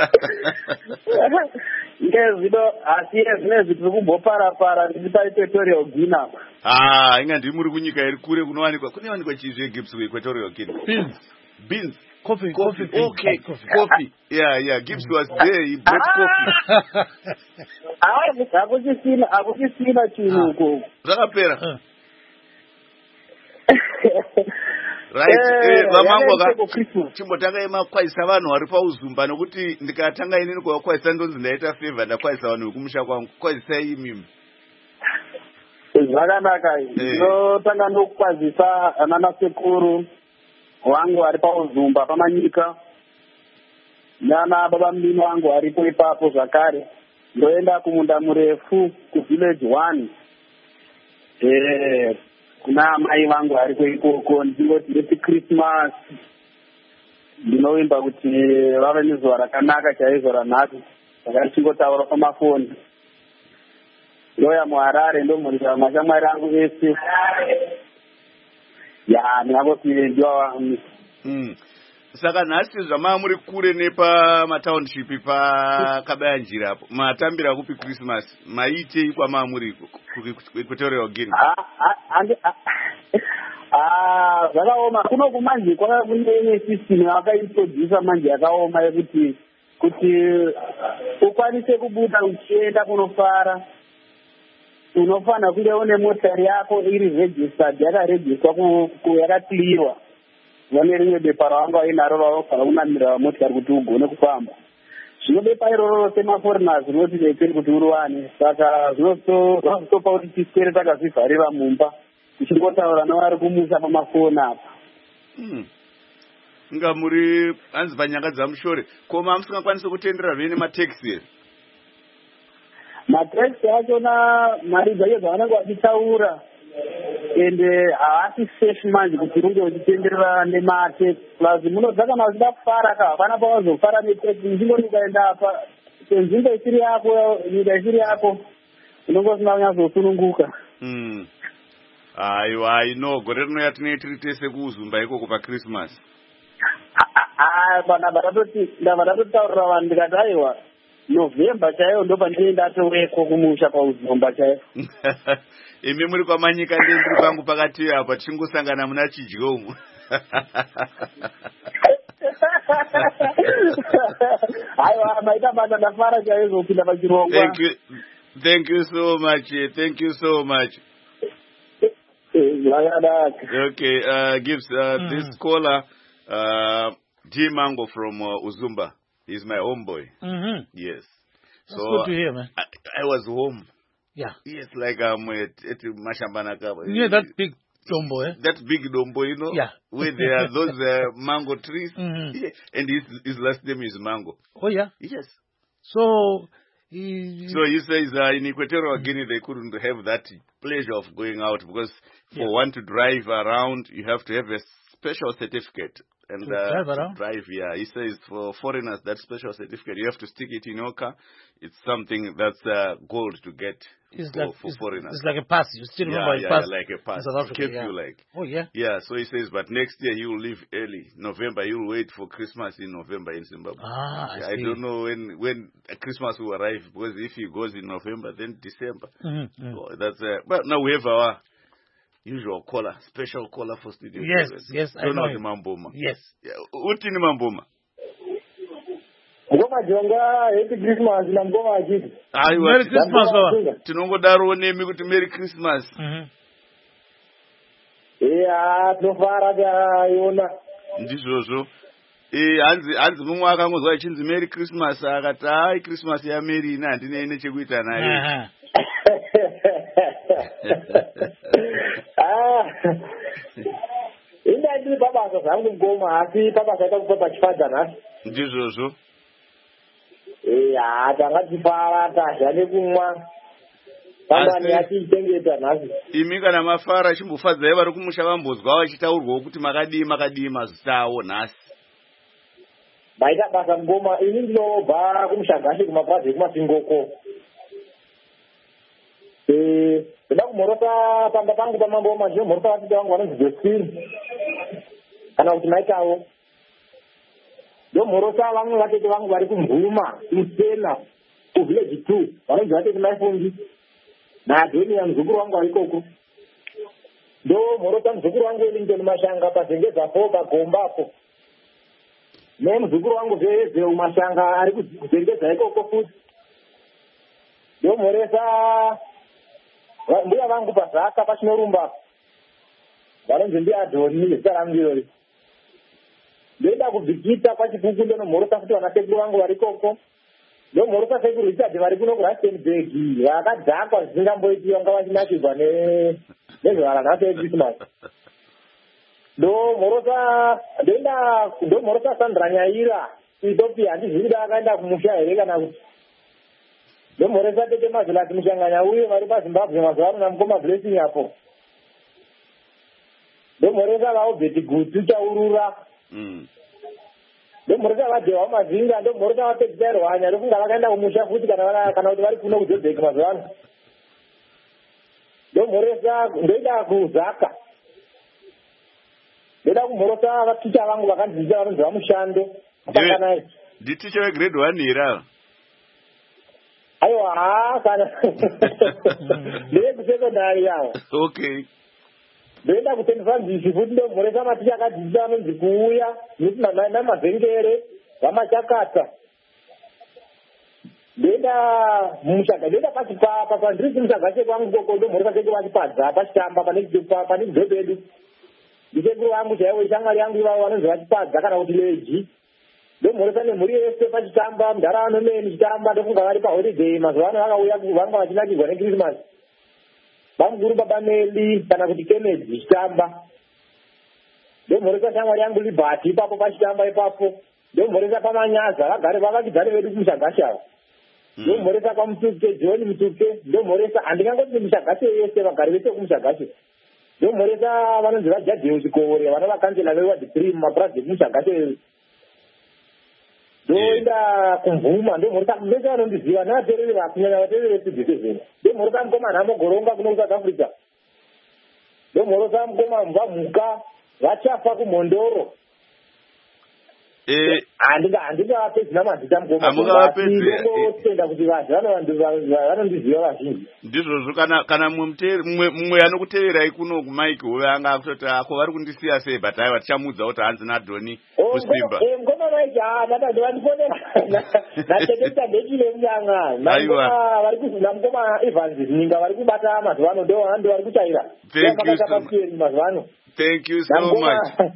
Ngezvido asi zvinezvi tiri kumbopara-para ndiri paEquatorial Guinea. Ah, inga ndiri muri kunyika iri kure kunowanikwa kunowanikwa chii zveGibbs kuEquatorial Guinea? Beans. Beans. Coffee, Coffee. coffee. Okay, coffee. Coffee. Yeah, yeah. Gibbs was there. He brought coffee. Ah, hakuchisina, hakuchisina chinhu uko. Zvakapera. Right. Eh, vamango ka chimbotanga emakwayisa vanhu vari pauzumba nokuti ndikatanga inini kuvakwayisa ndonzi ndaita favor ndakwayisa vanhu vekumusha kwangu. Kwayisai imimi. Zvakanaka. Ndinotanga nokukwazisa ana sekuru wangu ari pauzumba pamanyika. Nana baba mdini wangu aripo ipapo zvakare. Ndoenda kumunda murefu kuvillage one. Eh, kuna mai vangu ariko ikoko ndingoti happy Christmas. Ndinoimba kuti vave nezuva rakanaka chaizvo ranhatu. Saka tichingotaura pamafoni. Ndoya muHarare ndomurira mashamwari angu ese. Ya, ndingangoti ndiwa Mm. Saka nhasi zvama muri kure nepamatownship pakabaya njira apo. Matambira kupi Christmas? Maitei kwama muri kuEquatorial Guinea? Ah, ah, zvakaoma. Kuno kumanje kwaka kune system yakaintroduce manje yakaoma yekuti kuti ukwanise kubuda uchienda kunofara. Unofana kunge une motari yako iri registered, yakaregistrwa ku yakaclearwa. Vane rimwe bepa ravangu ainaro ravafana kunamirira motikari kuti ugone kufamba. Zvino bepa iroro semaforeigners rinoti depeni kuti uruwane. Saka zvinozotopa kuti tiswere takazvivharira mumba tichingotaura nevari kumusha pamafoni apa. Nga muri hanzi panyanga dzamushore koma musingakwanisi kutendera zvene mataxi here. Mataxi achona mari dzacho dzavanenge vachitaura ende haasi safe manje kuti unge uchitenderera nemate plus munodza kana uchida kufara ka hapana pawazofara netaxi nzvimbo ukaenda apa senzvimbo isiri yako nyika isiri yako unenge usina kunyazosununguka. Aiwa, aino gore rino tinenge tiri tese kuuzumba ikoko paChristmas. Bana baratoti ndava ndatotaurira vanhu ndikati aiwa November chaiyo ndo pandinenge ndatoweko kumusha pauzumba chaiyo. Imi muri kwamanyika ndiri pangu pakati apa tichingosangana muna chidyo umu. Aiwa, maita basa ndafara chaiyo kupinda pachirongwa. Thank you. Thank you so much. Thank you so much. Okay, uh, Gibbs, uh, mm. this caller, uh, G Mango from uh, Uzumba, is my homeboy. Mm-hmm. Yes. That's so good to hear, man. I, I was home. Yeah. Yes, like I'm um, at, at Mashambanaka. Yeah, that big dombo, eh? That big dombo, you know? Yeah. Where there are those uh, mango trees. Mm-hmm. Yeah. And his, his last name is Mango. Oh, yeah? Yes. So... He, so he says uh, in Equatorial Guinea they couldn't have that pleasure of going out because for yeah. one to drive around you have to have a special certificate and to uh, drive to around. Drive, yeah. He says for foreigners that special certificate you have to stick it in your car. It's something that's uh, gold to get. It's for, like for it's, foreigners. It's like a pass. You still yeah, remember yeah, a pass? Yeah, like a pass. In South Africa, kept yeah. you like. Oh yeah. Yeah. So he says, but next year he will leave early. November he will wait for Christmas in November in Zimbabwe. Ah, I, yeah, I don't know when when Christmas will arrive because if he goes in November then December. Mm-hmm, mm-hmm. So that's uh, but now we have our usual caller, special caller for studio. Yes, yes, I know. The Mamboma. Yes. Yeah, Utini Mamboma. Ngoma jonga happy Christmas na ngoma ajidi. Aiwa, Merry Christmas baba. Tinongodaro nemi kuti Merry Christmas. Mhm. Yeah, tofara ga yona. Ndizvozvo. Eh hanzi hanzi mumwe akangozwa chinzi Merry Christmas akati hai Christmas ya Merry ina handine ine chekuita nayo. Aha. Ah. Ina ndiri pabasa zvangu ngoma asi pabasa ita kupa pachifadza nhasi ndizvozvo eh ha tangadzifara tadya nekumwa pambani yatichengeta nhasi imi kana mafara chimbofadzai vari kumusha vambozwa vachitaurwawo kuti makadii makadii mazitawo nhasi maita basa ngoma ini ndinobva kumushagashi kumabhazi ekumasingoko eh ndoda kumhorosa pamba pangu pamamboma ndinomhorosa vatite vangu vanonzi Josephine kana kuti maitawo ndomhorosa vamwe vatete vangu vari kumvuma kusena kuvillage two vanonzi vatete maifundi naadhoniya muzukuru wangu ari ikoko ndomhorosa muzukuru wangu Ellington Mashanga pazengeza po pagombapo nemuzukuru wangu zvezeu Mashanga ari kuzengeza ikoko futi ndomhoresa mbuya vangu pazaka pachinorumba vanonzi ndiadhoni zita rangu irori ndoida kubvikita pachipuku ndonomhorosa futi vanasekuru vangu vari ikoko ndomhorosa sekuru richard vari kuno kurustenburg vakadhakwa zvisingamboitiwa nga vachinakirwa nezvevaranhasi ekrismas ndomhorosa ndoenda ndomhorosa Sandra Nyaira Ethiopia handizvida akaenda kumusha here kana kuti ndomhoresa tete mazilati mushanganya uye vari paZimbabwe mazuva ano namukoma blessing apo ndomhoresa vaobheti gutu chaurura ndomhoresa vadhewa mazinga ndomhoresa vapedzitairwanya ndofunga vakaenda kumusha futi kana kana kuti vari kuno kuJoburg mazuva ano ndomhoresa ndoida kuzaka ndoda kumhorosa vaticha vangu vakandzidzisa vanonzi vamushando akanai nditicha wegrade one here aiwa ha kana ndekusekondari yawo okay ndoenda kutendifanzisi futi ndomhoresa maticha akadzidzisa vanonzi kuuya nekuti namavhengere vamachakata ndoenda mumushaga ndoenda pachipapa pandiri kumushagashe kwangu koko ndomhoresa seke vachipadza pachitamba pane kudhobedu ndisekuru vangu chaivo ishamwari yangu ivavo vanonzi vachipadza kana kuti leji ndomhoresa nemhuri yese pachitamba mundaraunda meni chitamba ndofunga vari paholiday mazuva ano vakauya vanga vachinakirwa nekrismas vamukuru baba meli kana kuti Kennedy chitamba ndomhoresa shamwari yangu Libati ipapo pachitamba ipapo ndomhoresa pamanyaza vagare vavakidzane vedu kumushagashava ndomhoresa pamutuke John Mutuke ndomhoresa handingangoti nemushagase yese vagari vese kumushagase ndomhoresa vanonzi vajadheo chikore vana vakanzela veward three mumapurajekti mushagase ndoenda kumvuma ndomhoresa vese vanondiziva nevatereri vakunyanya vatereri vecitizen ndomhoresa mukoma nhamogoronga kuno South Africa ndomhoresa mukoma mva mhuka vachafa kumhondoro handingavapedzi namadzita mukomaamungavapedzitenda kuti vanhu vanondiziva vazhinji ndizvozvo kana kana mumwe anokuteverai kuno kumaiki uve anga akutoti ako vari kundisiya sei but aiwa tichamudza kuti hanzi nadhoni kusimba ngoma maiki ha natadhi vandifonera natekesa ndechile munyanga vari kuzina mukoma Evans Ninga vari kubata mazuva ano ndo vari kuchaira mazuva ano thank you so much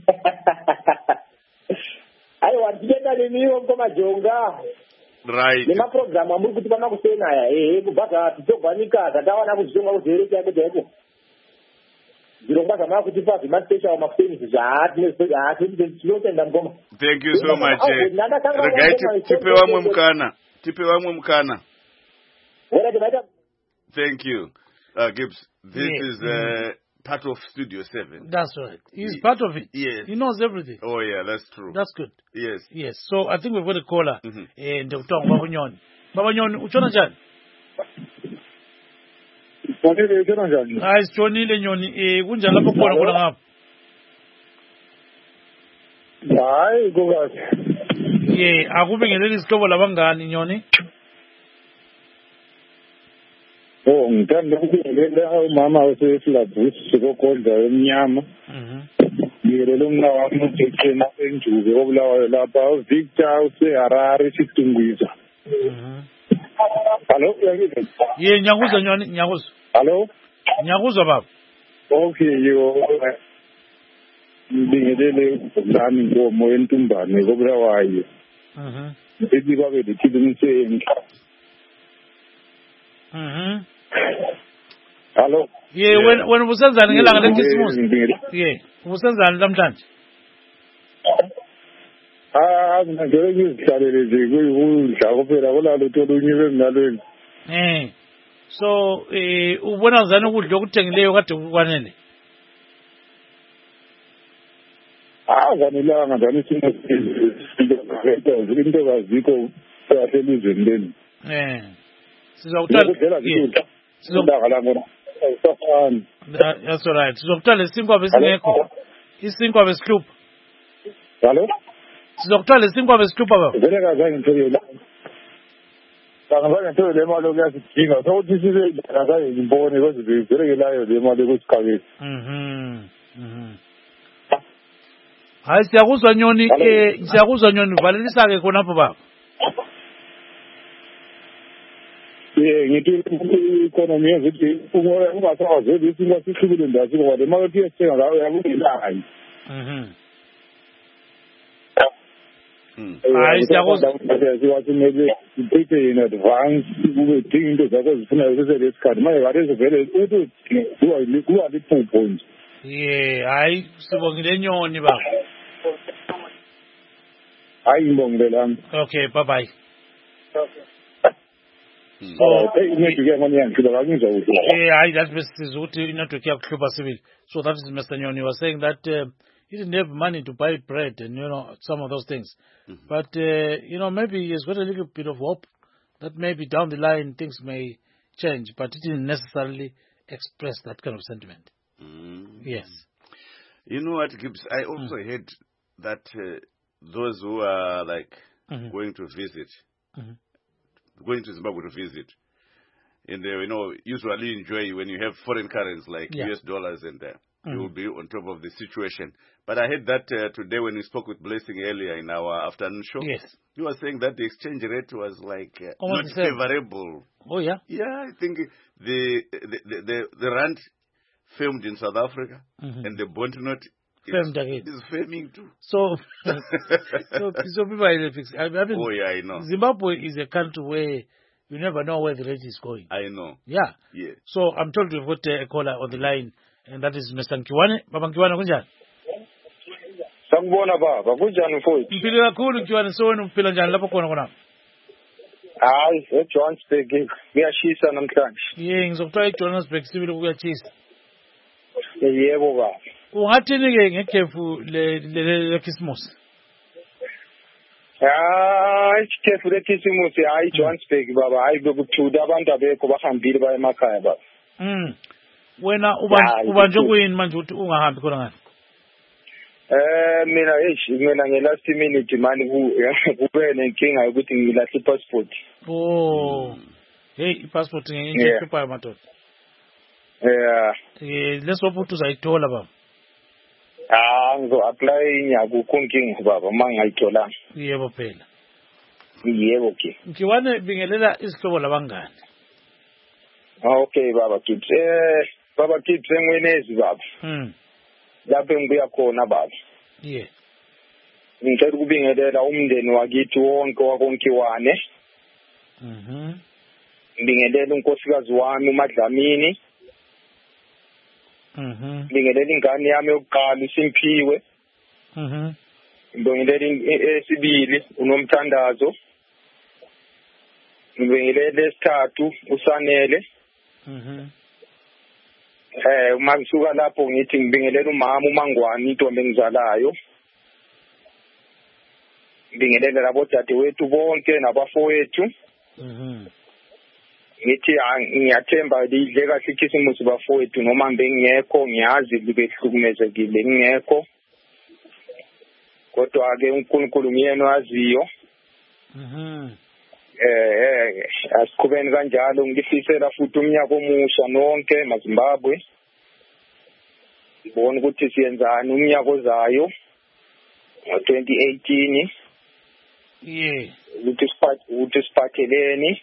aiwa tichenda nemiwo mkomajonga right nemaprogramu amuri kuti pamakusenaya ehe kubva titogwanika zvatawana kuzvitonga kuzvere chaiko chaiko zvirongwa zvamava kutipa zvemaspecial makusenisi zvatinotenda mukoma thank you so much regai tipe vamwe mukana tipe vamwe mukana thank you uh, Gibbs this yeah. is uh, part of Studio seven. That's right. He's he, part of it. Yes. He knows everything. Oh, yeah, that's true. That's good. Yes. Yes. So I think we've got a caller. And Doctor Babanyoni. Babanyoni, uchona jani? Kwanile uchona jani? Ah, it's Johnny Lenyoni. Eh, kunja lapo kona kuna ngapu. Hai, gugasi. Yeah, akupe ngeleli sitobo labangani nyoni. Oh, ngithanda ukubingelela umama osesilabhusi sikokodla emnyama. Mhm. Ngiyelele umna wami uJackson enjuke obulawayo lapha uVictor useHarare sidungwiza. Mhm. Hello, uyangizwa? Ye nyakuza nyoni, nyakuza. Hello? Nyakuza baba. Okay, yo. Ngibingelele lami ngomo entumbane obulawayo. Mhm. Ithi babe likhipha umsebenzi. Mhm. Hello. Yeah, when when usenzani ngelanga lekhisimusi? Yeah, usenzani namhlanje? Ah, mina ngeke ngizihlalele nje kuyikudla kuphela kulalutho olunyike emnalweni. Eh. So, eh ubona ngani ukudla okuthengileyo kade kukwanele? Ah, kwanelanga njani isimo into into kazikho kahle elizweni leni. Eh. Sizokuthatha sizokudala ngona. Ayisafani. That's all right. Sizokuthatha lesinkwa besingekho. Isinkwa besihlupha. Hallo? Sizokuthatha lesinkwa besihlupha baba. Vele kazange ngithole la. Kangazange ngithole le mali okuyasidinga. Sokuthi sibe kazange ngimbone kodwa vele layo le mali ekusikhabisa. Mhm. Mhm. Hayi siyakuzwa nyoni eh siyakuzwa nyoni valelisa ke khona apho baba. Eh ngithi economy yezithi umoya ungasawazeli isinto sihlukile ndathi ngoba le mali ethenga ngayo yakungelayo. Mhm. Hayi siyakuzwa siwathi maybe prepay in advance kube dinga into zakho zifunayo kusesikhathi manje kade vele uthi kuwa kuwa liphupho nje. Yeah, hayi sibongile nyoni baba. Hayi ngibongile lami. Okay, bye bye. Okay. So, hey, ngeke ngone yangikhuluma ngizwa ukuthi. Yeah, hayi that is ukuthi inetwork yakuhlupha sibili. So that is Mister Nyoni was saying that uh, he didn't have money to buy bread and you know some of those things. Mm-hmm. But uh, you know maybe he's got a little bit of hope that maybe down the line things may change, but he didn't necessarily express that kind of sentiment. Mm-hmm. Yes. You know what, Gibbs? I also mm. heard that uh, those who are like mm-hmm. going to visit, mm-hmm. going to Zimbabwe to visit, and they, you know, usually enjoy when you have foreign currencies like yeah. U S dollars and uh, mm-hmm. you will be on top of the situation. But I heard that uh, today when we spoke with Blessing earlier in our afternoon show, yes. you were saying that the exchange rate was like uh, not favorable. Oh, yeah? Yeah, I think the the, the, the, the rand filmed in South Africa, mm-hmm. and the bond note filmed again. Is filming too. So, so, so people are fixed. I mean, oh yeah, I know. Zimbabwe is a country where you never know where the rate is going. I know. Yeah. Yeah. So I'm told we've got a caller on the line, and that is Mister Nkiwane. Baba Nkiwane, kunjani? Sanibona baba, kunjani mfowethu? Mpilo kakhulu Nkiwane, so wena uphila njani lapho khona khona? Hayi, eJohannesburg kuyashisa namhlanje. Yeah, ngizokuthola eJohannesburg sibili kuyashisa. Yebo baba. Ungathini ke ngekhefu le le Christmas? Ah, ikhefu le Christmas hayi Johannesburg baba, hayi bekuthuda abantu abekho bahambile baye emakhaya baba. Mm. Wena uba uba nje kuyini manje uthi ungahambi khona ngani? Eh mina hey mina nge last minute mani kube nenkinga ukuthi ngilahle passport. Oh. Hey, passport ngeke ikhipha madoda. Yeah. Eh leso futhi uzayithola baba. Ah, ngizo apply nyaku kunkinga baba mangayitholanga. Yebo phela. Yebo ke. Ngiwane bingelela isihlobo labangani. Okay baba kids. Eh baba kids engwenezi baba. Mhm. Lapho ngibuya khona baba. Yeah. Ngicela ukubingelela umndeni wakithi wonke wakonkiwane. Mhm. Ngibingelela unkosikazi wami uMadlamini. Mhm. Ngibingelela ingane yami yokuqala uSimphiwe. Mhm. Ngibingelela esibili uNomthandazo. Ngibingelela esithathu uSanele. Mhm. Eh uma ngisuka lapho ngithi ngibingelela umama uMangwani intombi engizalayo. Ngibingelela labo dadewethu bonke nabafowethu. Mhm. Ngithi ngiyathemba lidle kahle ikhisimusi bafowethu noma bengekho ngiyazi libe hlukumezekile ngekho. Kodwa ke uNkulunkulu nguyena owaziyo. Mhm. Eh eh asiqhubeni kanjalo ngifisela futhi umnyaka omusha nonke eMazimbabwe. Sibona ukuthi siyenzani umnyaka ozayo ngo twenty eighteen. Yeah. Ukuthi siphathe ukuthi siphatheleni.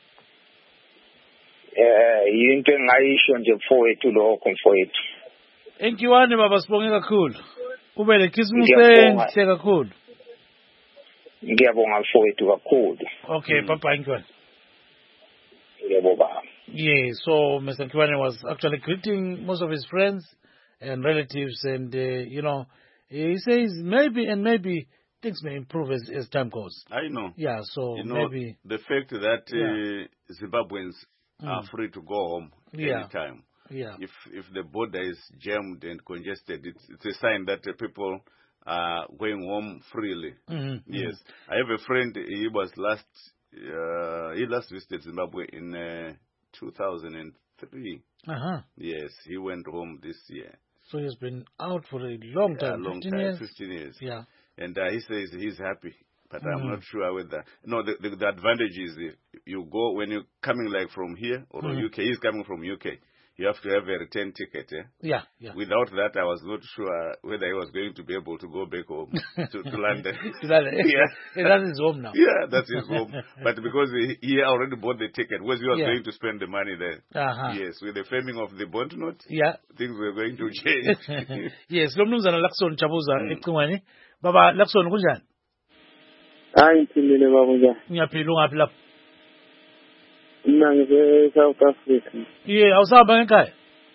Eh into engayisho nje mfowethu lokho mfowethu. Enkiwane baba sibonge kakhulu. Ube le Christmas enhle kakhulu. Ngiyabonga mfowethu kakhulu. Okay, mm. Papa Nkiwane. Yebo baba. Yeah, so Mister Nkiwane was actually greeting most of his friends and relatives, and uh, you know, he says maybe and maybe things may improve as, as time goes. I know. Yeah, so you know, maybe the fact that uh, yeah. Zimbabweans mm. are free to go home yeah. anytime. Yeah. If if the border is jammed and congested, it's, it's a sign that uh, people are going home freely. Mm-hmm. Yes. Mm-hmm. I have a friend, he was last, uh, he last visited Zimbabwe in uh, two thousand three. Uh-huh. Yes, he went home this year. So he's been out for a long time, yeah, long fifteen time, years? fifteen years. Yeah. And uh, he says he's happy. But mm-hmm. I'm not sure whether... No, the, the, the advantage is if you go, when you're coming like from here or mm-hmm. U K, he's coming from U K, you have to have a return ticket. Eh? Yeah, yeah. Without that, I was not sure whether he was going to be able to go back home to, to London. to London. yeah. yeah, that's his home now. Yeah, that's his home. But because he, he already bought the ticket, whereas he was yeah. going to spend the money there. Uh-huh. Yes, with the framing of the bond note, yeah. things were going to change. yes, lo mnumzana Lakson Chabuza ecingweni. Baba Lakson kunjani? Hayi ngithindile baba njani? Ngiyaphila ungaphi lapho? Mina ngize South Africa. Yeah, awusahamba ngekhaya?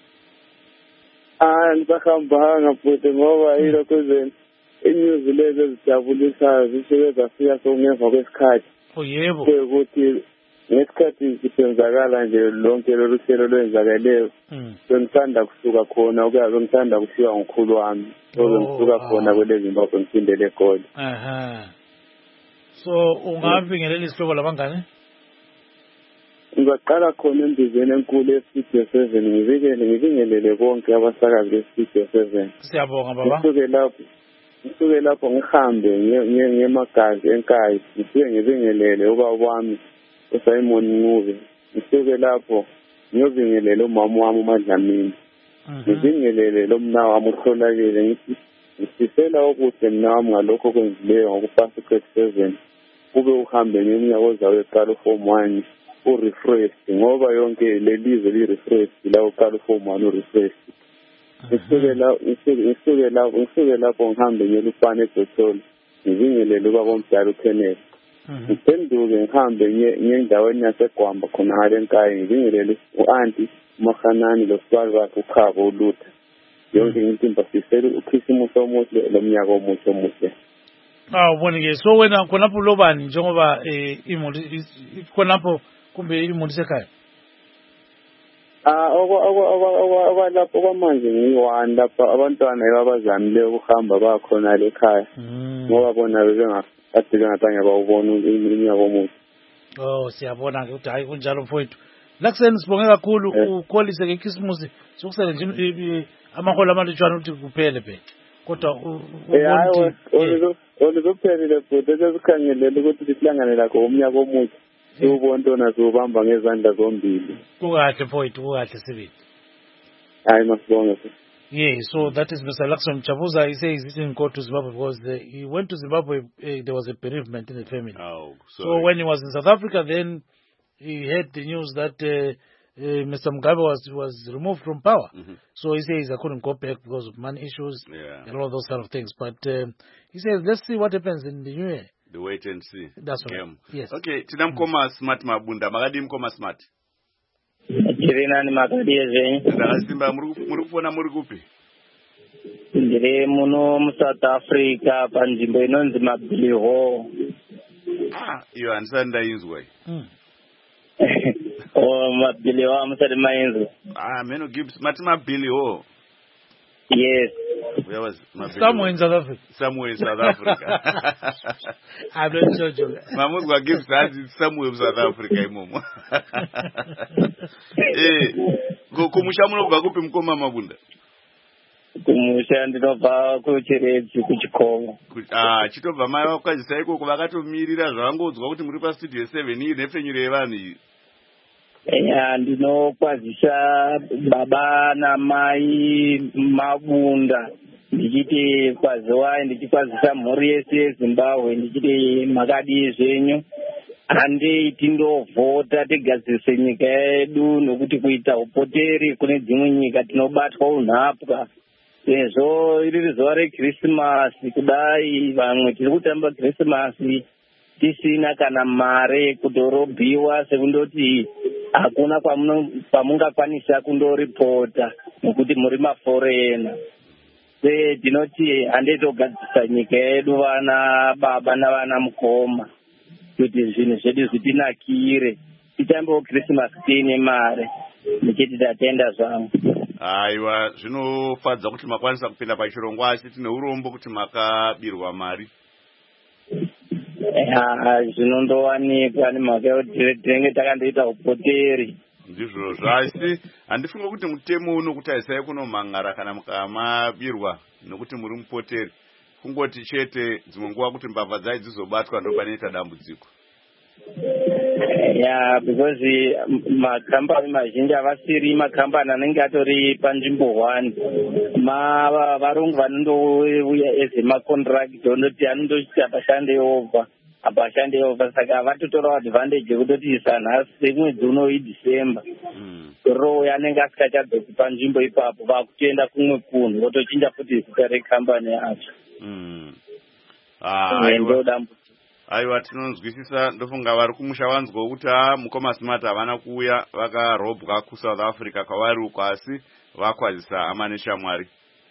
Ah, ngisahambanga futhi ngoba yilokho zeni inews lezi ezijabulisayo zisuke zafika songemva kwesikhathi. Oh yebo. Ukuthi ngesikhathi sisenzakala nje lonke lolu hlelo lwenzakeleyo. Sengisanda kusuka khona ukuyabe ngisanda kusiwa ngokhulu wami. Ngisuka khona kwele Zimbabwe ngisindele eGoli. Aha. So ungabingelela isihlobo labangane? Ngaqala khona embizeni enkulu ye-Studio seven ngibikele ngibingelele konke abasakazi be-Studio seven. Siyabonga baba. Ngisuke lapho ngisuke lapho ngihambe ngemagazi enkayi ngisuke ngibingelele ubaba wami uSimon Ncube. Ngisuke lapho ngiyobingelela umama wami uMadlamini. Ngibingelele lo mna wami uhlolakele ngithi ngisifela ukuthi mina wami ngalokho kwenzileyo ngokupasa u-grade seven kube uhambe ngeminyaka ozayo eqala u-form one u-refresh ngoba yonke lelizwe li-refresh la uqala u-form one u-refresh. Ngisuke la ngisuke lapho ngisuke lapho ngihambe ngiyelufana eDotolo ngibingelele ubaba omdala uKenneth. Ngiphenduke ngihambe ngendaweni yaseGwamba khona ngale nkayi ngibingelele u-anti uMahanani losibali bakhe ukhabo uLutha. Yonke intimba sisele uChristmas omuhle lo mnyaka omuhle omuhle. Ah ubonike so wena khonapho lobani njengoba eh imuli khonapho kumbe imuli sekhaya? Ah okwa okwa okwa lapho kwamanje ngiyi-one lapha abantwana ebabazamile ukuhamba bakhona lekhaya. Ngoba bona bengakade bengatange bawubona iminyaka omuhle. Oh siyabona ke ukuthi hayi kunjalo mfowethu. Lakuseni sibonge kakhulu ukholise ngeChristmas sokusele nje amaholo amalutshwana ukuthi kuphele phela. Kodwa ubona ukuthi oluzophelile futhi sesikhangelele ukuthi sihlangane lakho umnyaka omuhle. Ubona sobamba ngezandla zombili. Kukahle mfowethu kukahle sibithi. Hayi masibonge. Yeah, so that is Mister Lakson Chabuza. He says he didn't go to Zimbabwe because the, he went to Zimbabwe, uh, there was a bereavement in the family. Oh, so when he was in South Africa, then he heard the news that uh, uh, Mister Mugabe was was removed from power. Mm-hmm. So he says I couldn't go back because of money issues yeah. and all those kind of things. But uh, he says, let's see what happens in the new year. The wait and see. That's right. Yeah. Yes. Okay, tinamkoma mm. smart mabunda. Magadi mkoma smart. Kirina ni magadi eze. Ndakasimba muri kufona muri kupi? Ndire muno mu South Africa panzimbo inonzi Mabiliho. Ah, you understand that is why. Mm. Oh, Mabiliho amusari mainzo. Ah, meno gives mati Mabiliho. Yes. Where was Mabiliho? Somewhere in South Africa. Somewhere in South Africa. I'm not sure, Joe. Mamu kwa gives that somewhere in South Africa imomo. Eh, go kumushamuno kwa kupi mkoma mabunda. Kumusha ndinobva kuchiredzi kuchikoma. Ah, chitobva mai wakazisa iko vakatomirira zvavangodzwa kuti muri pa studio seven iyi nefenyuro yevanhu iyi. Eya ndinokwazisa baba namai mabunda ndichiti kwaziwai ndichikwazisa mhuri yese yeZimbabwe ndichiti makadi zvenyu handei tindovhota tigadzise nyika yedu nokuti kuita upoteri kune dzimwe nyika tinobatwa unhapwa. Sezvo iri zuva reKrisimasi kudai vamwe tiri kutamba Krisimasi tisina kana mare kudhorobhiwa sekundoti hakuna kwamungakwanisa kundoripota nokuti muri maforena. se ndinoti handetogadzisa nyika yedu vana baba navana mukoma kuti zvinhu zvedu zvitinakire titambewo Christmas tiine mare nichiti tatenda zvangu. Aiwa, zvinofadza kuti makwanisa kupinda pachirongwa asi tine urombo kuti makabirwa mari. Ya, zvinondowanikwa nemhaka yekuti tinenge takandoita upoteri. Ndizvo zvasi handifunga kuti mutemo uno kuti aisai kunomangara kana mukamabirwa nokuti muri mupoteri. Kungoti chete dzimwe nguva kuti mbavha dzai dzizobatwa ndo panoita dambudziko. Ya, because makambani mazhinji havasiri makambani anenge atori panzvimbo one. Ma varungu vanondouya ezemacontract ondoti anondosvika pashande yova apa ashande yova saka havatotora advantage yekutoti sanhasi mwedzi uno idecember roya anenge asikachadzoki panzvimbo ipapo vakutoenda kumwe kunhu votochinja futi zita rekambani yacho. Aiwa, tinonzwisisa. Ndofunga vari kumusha vanzwa kuti ha mukoma smart havana kuuya vakarobwa kuSouth Africa kwavari uko asi vakwazisa amane shamwari.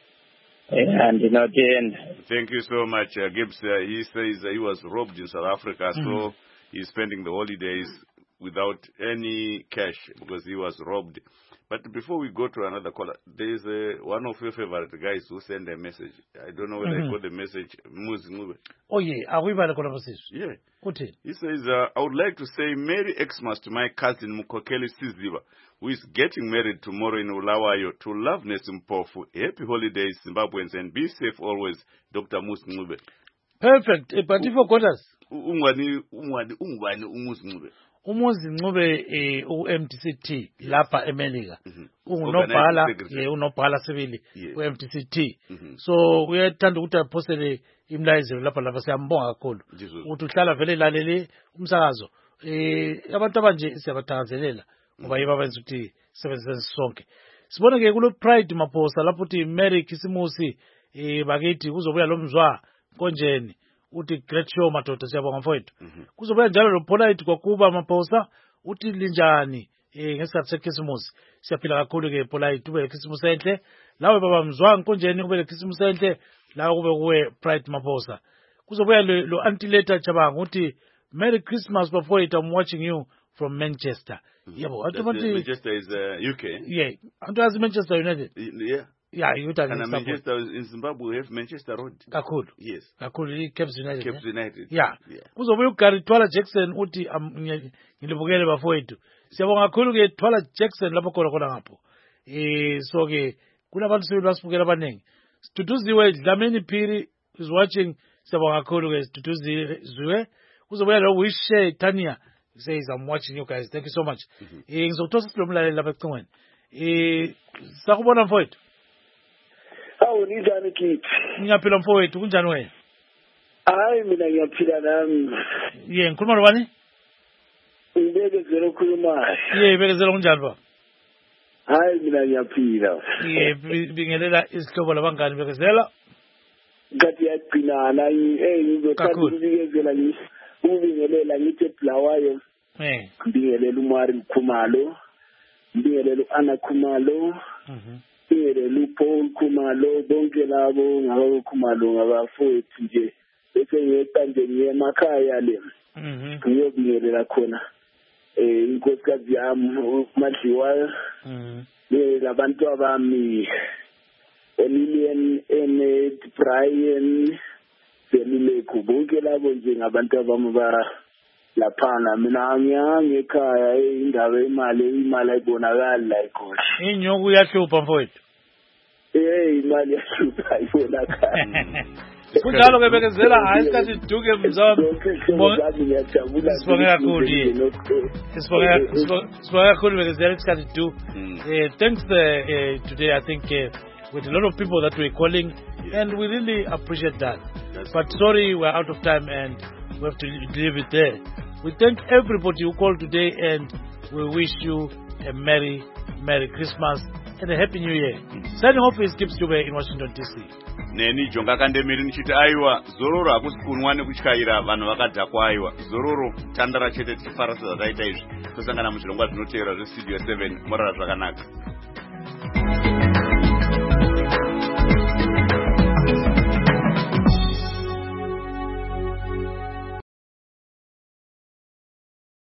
Yeah, ndinotenda. Thank you so much, uh, Gibbs. Uh, he says uh, he was robbed in South Africa, mm-hmm. so he's spending the holidays without any cash because he was robbed. But before we go to another caller, there is uh, one of your favorite guys who sent a message. I don't know whether mm-hmm. I got the message. Muzi. Oh yeah, are we by the conversation? Yeah. What? He says, uh, I would like to say Merry Xmas to my cousin Mukokeli Siziva, who is getting married tomorrow in Ulawayo, to Loveness Mpofu. Happy holidays, Zimbabweans, and be safe always, Doctor Muzi. Perfect. But if you got us, Ungwani, Ungwani, Ungwani, Umuzi. Umuzi Ncube eh u-M T C T lapha eMelika ungunobhala ye unobhala sibili u-M T C T so uyathanda ukuthi aphosele imlayezelo lapha lapha siyambonga kakhulu ukuthi uhlala vele lalele umsakazo eh abantu abanje siyabathakazelela ngoba yiba benza ukuthi sebenzeni sonke sibone ke kulo Pride Maphosa lapho uthi Merry Christmas eh bakithi kuzobuya lo mzwa konjeni uthi great show madoda siyabonga mfowethu kuzobuya njalo lo Polite kwakuba Maphosa uthi linjani eh ngesikhathi seChristmas siyaphila kakhulu ke Polite ube Christmas enhle lawe baba mzwanga konjeni kube Christmas enhle lawe kube kuwe Pride Maphosa kuzobuya lo Antileta Chabanga uthi Merry Christmas Maphosa, I'm watching you from Manchester. Yabo Manchester is uh, U K. Yeah, antu azi Manchester United. Yeah. Yeah, you tell me. And Manchester in Zimbabwe we have Manchester Road. Kakhulu. Yes. Kakhulu Cape United. Cape United. Yeah. Kuzobuya uGary Twala Jackson uthi ngilibukele bafowethu. Siyabonga kakhulu ke Twala Jackson lapho khona khona ngapho. Eh so ke kunabantu sibili basibukela abanengi. Situduziwe Dlamini Phiri is watching. Siyabonga kakhulu ke Situduziwe. Kuzobuya lo Wishe Tanya says I'm watching you guys. Thank you so much. Eh ngizothosa silomlaleli lapha ecingweni. Eh sakubona mfowethu. Hawu ninjani kithi? Ngiyaphila mfowethu kunjani wena? Hayi mina ngiyaphila nami. Ye ngikhuluma nobani? Ngibekezela ukukhuluma. Ye bekezela kunjani ba? Hayi mina ngiyaphila. Ye bingelela isihlobo labangani bekezela. Ngathi yaqinana eh ngizothanda ukubikezela ngithi ubingelela ngithi Blawayo. Eh. Ngibingelela uMari Khumalo. Ngibingelela uAnna Khumalo. Mhm. Ngibingelela uPaul Khumalo bonke labo ngabo Khumalo ngabafowethu nje bese ngiyeqa nje ngiye emakhaya le. Mhm. Ngiyobingelela khona eh inkosikazi yami uMadliwa. Mhm. Labantu abami Lilian Enet Brian Selile kubonke labo nje ngabantu abami ba laphana mina ngiyangekhaya indaba imali imali ayibonakala la ikhona inyoku yahlupha mfowethu eh imali yahlupha ayibonakala kunjalo ke bekezela hayi isikhathi duke mzawami sibonga kakhulu sibonga sibonga kakhulu bekezela isikhathi du eh thanks uh, today I think uh, with a lot of people that we're calling and we really appreciate that. But sorry, we're out of time and we have to leave it there. We thank everybody who called today and we wish you a Merry, Merry Christmas and a Happy New Year. Signing off is Gibbs Dube in Washington D C. Neni jonga kandemiri nichiti aiwa zororo akusikunwa nekutyaira vanhu vakadhakwa aiwa zororo tandara chete tifarasa zvaita izvi tosangana muzvirongwa zvinotevera zvestudio seven morara zvakanaka.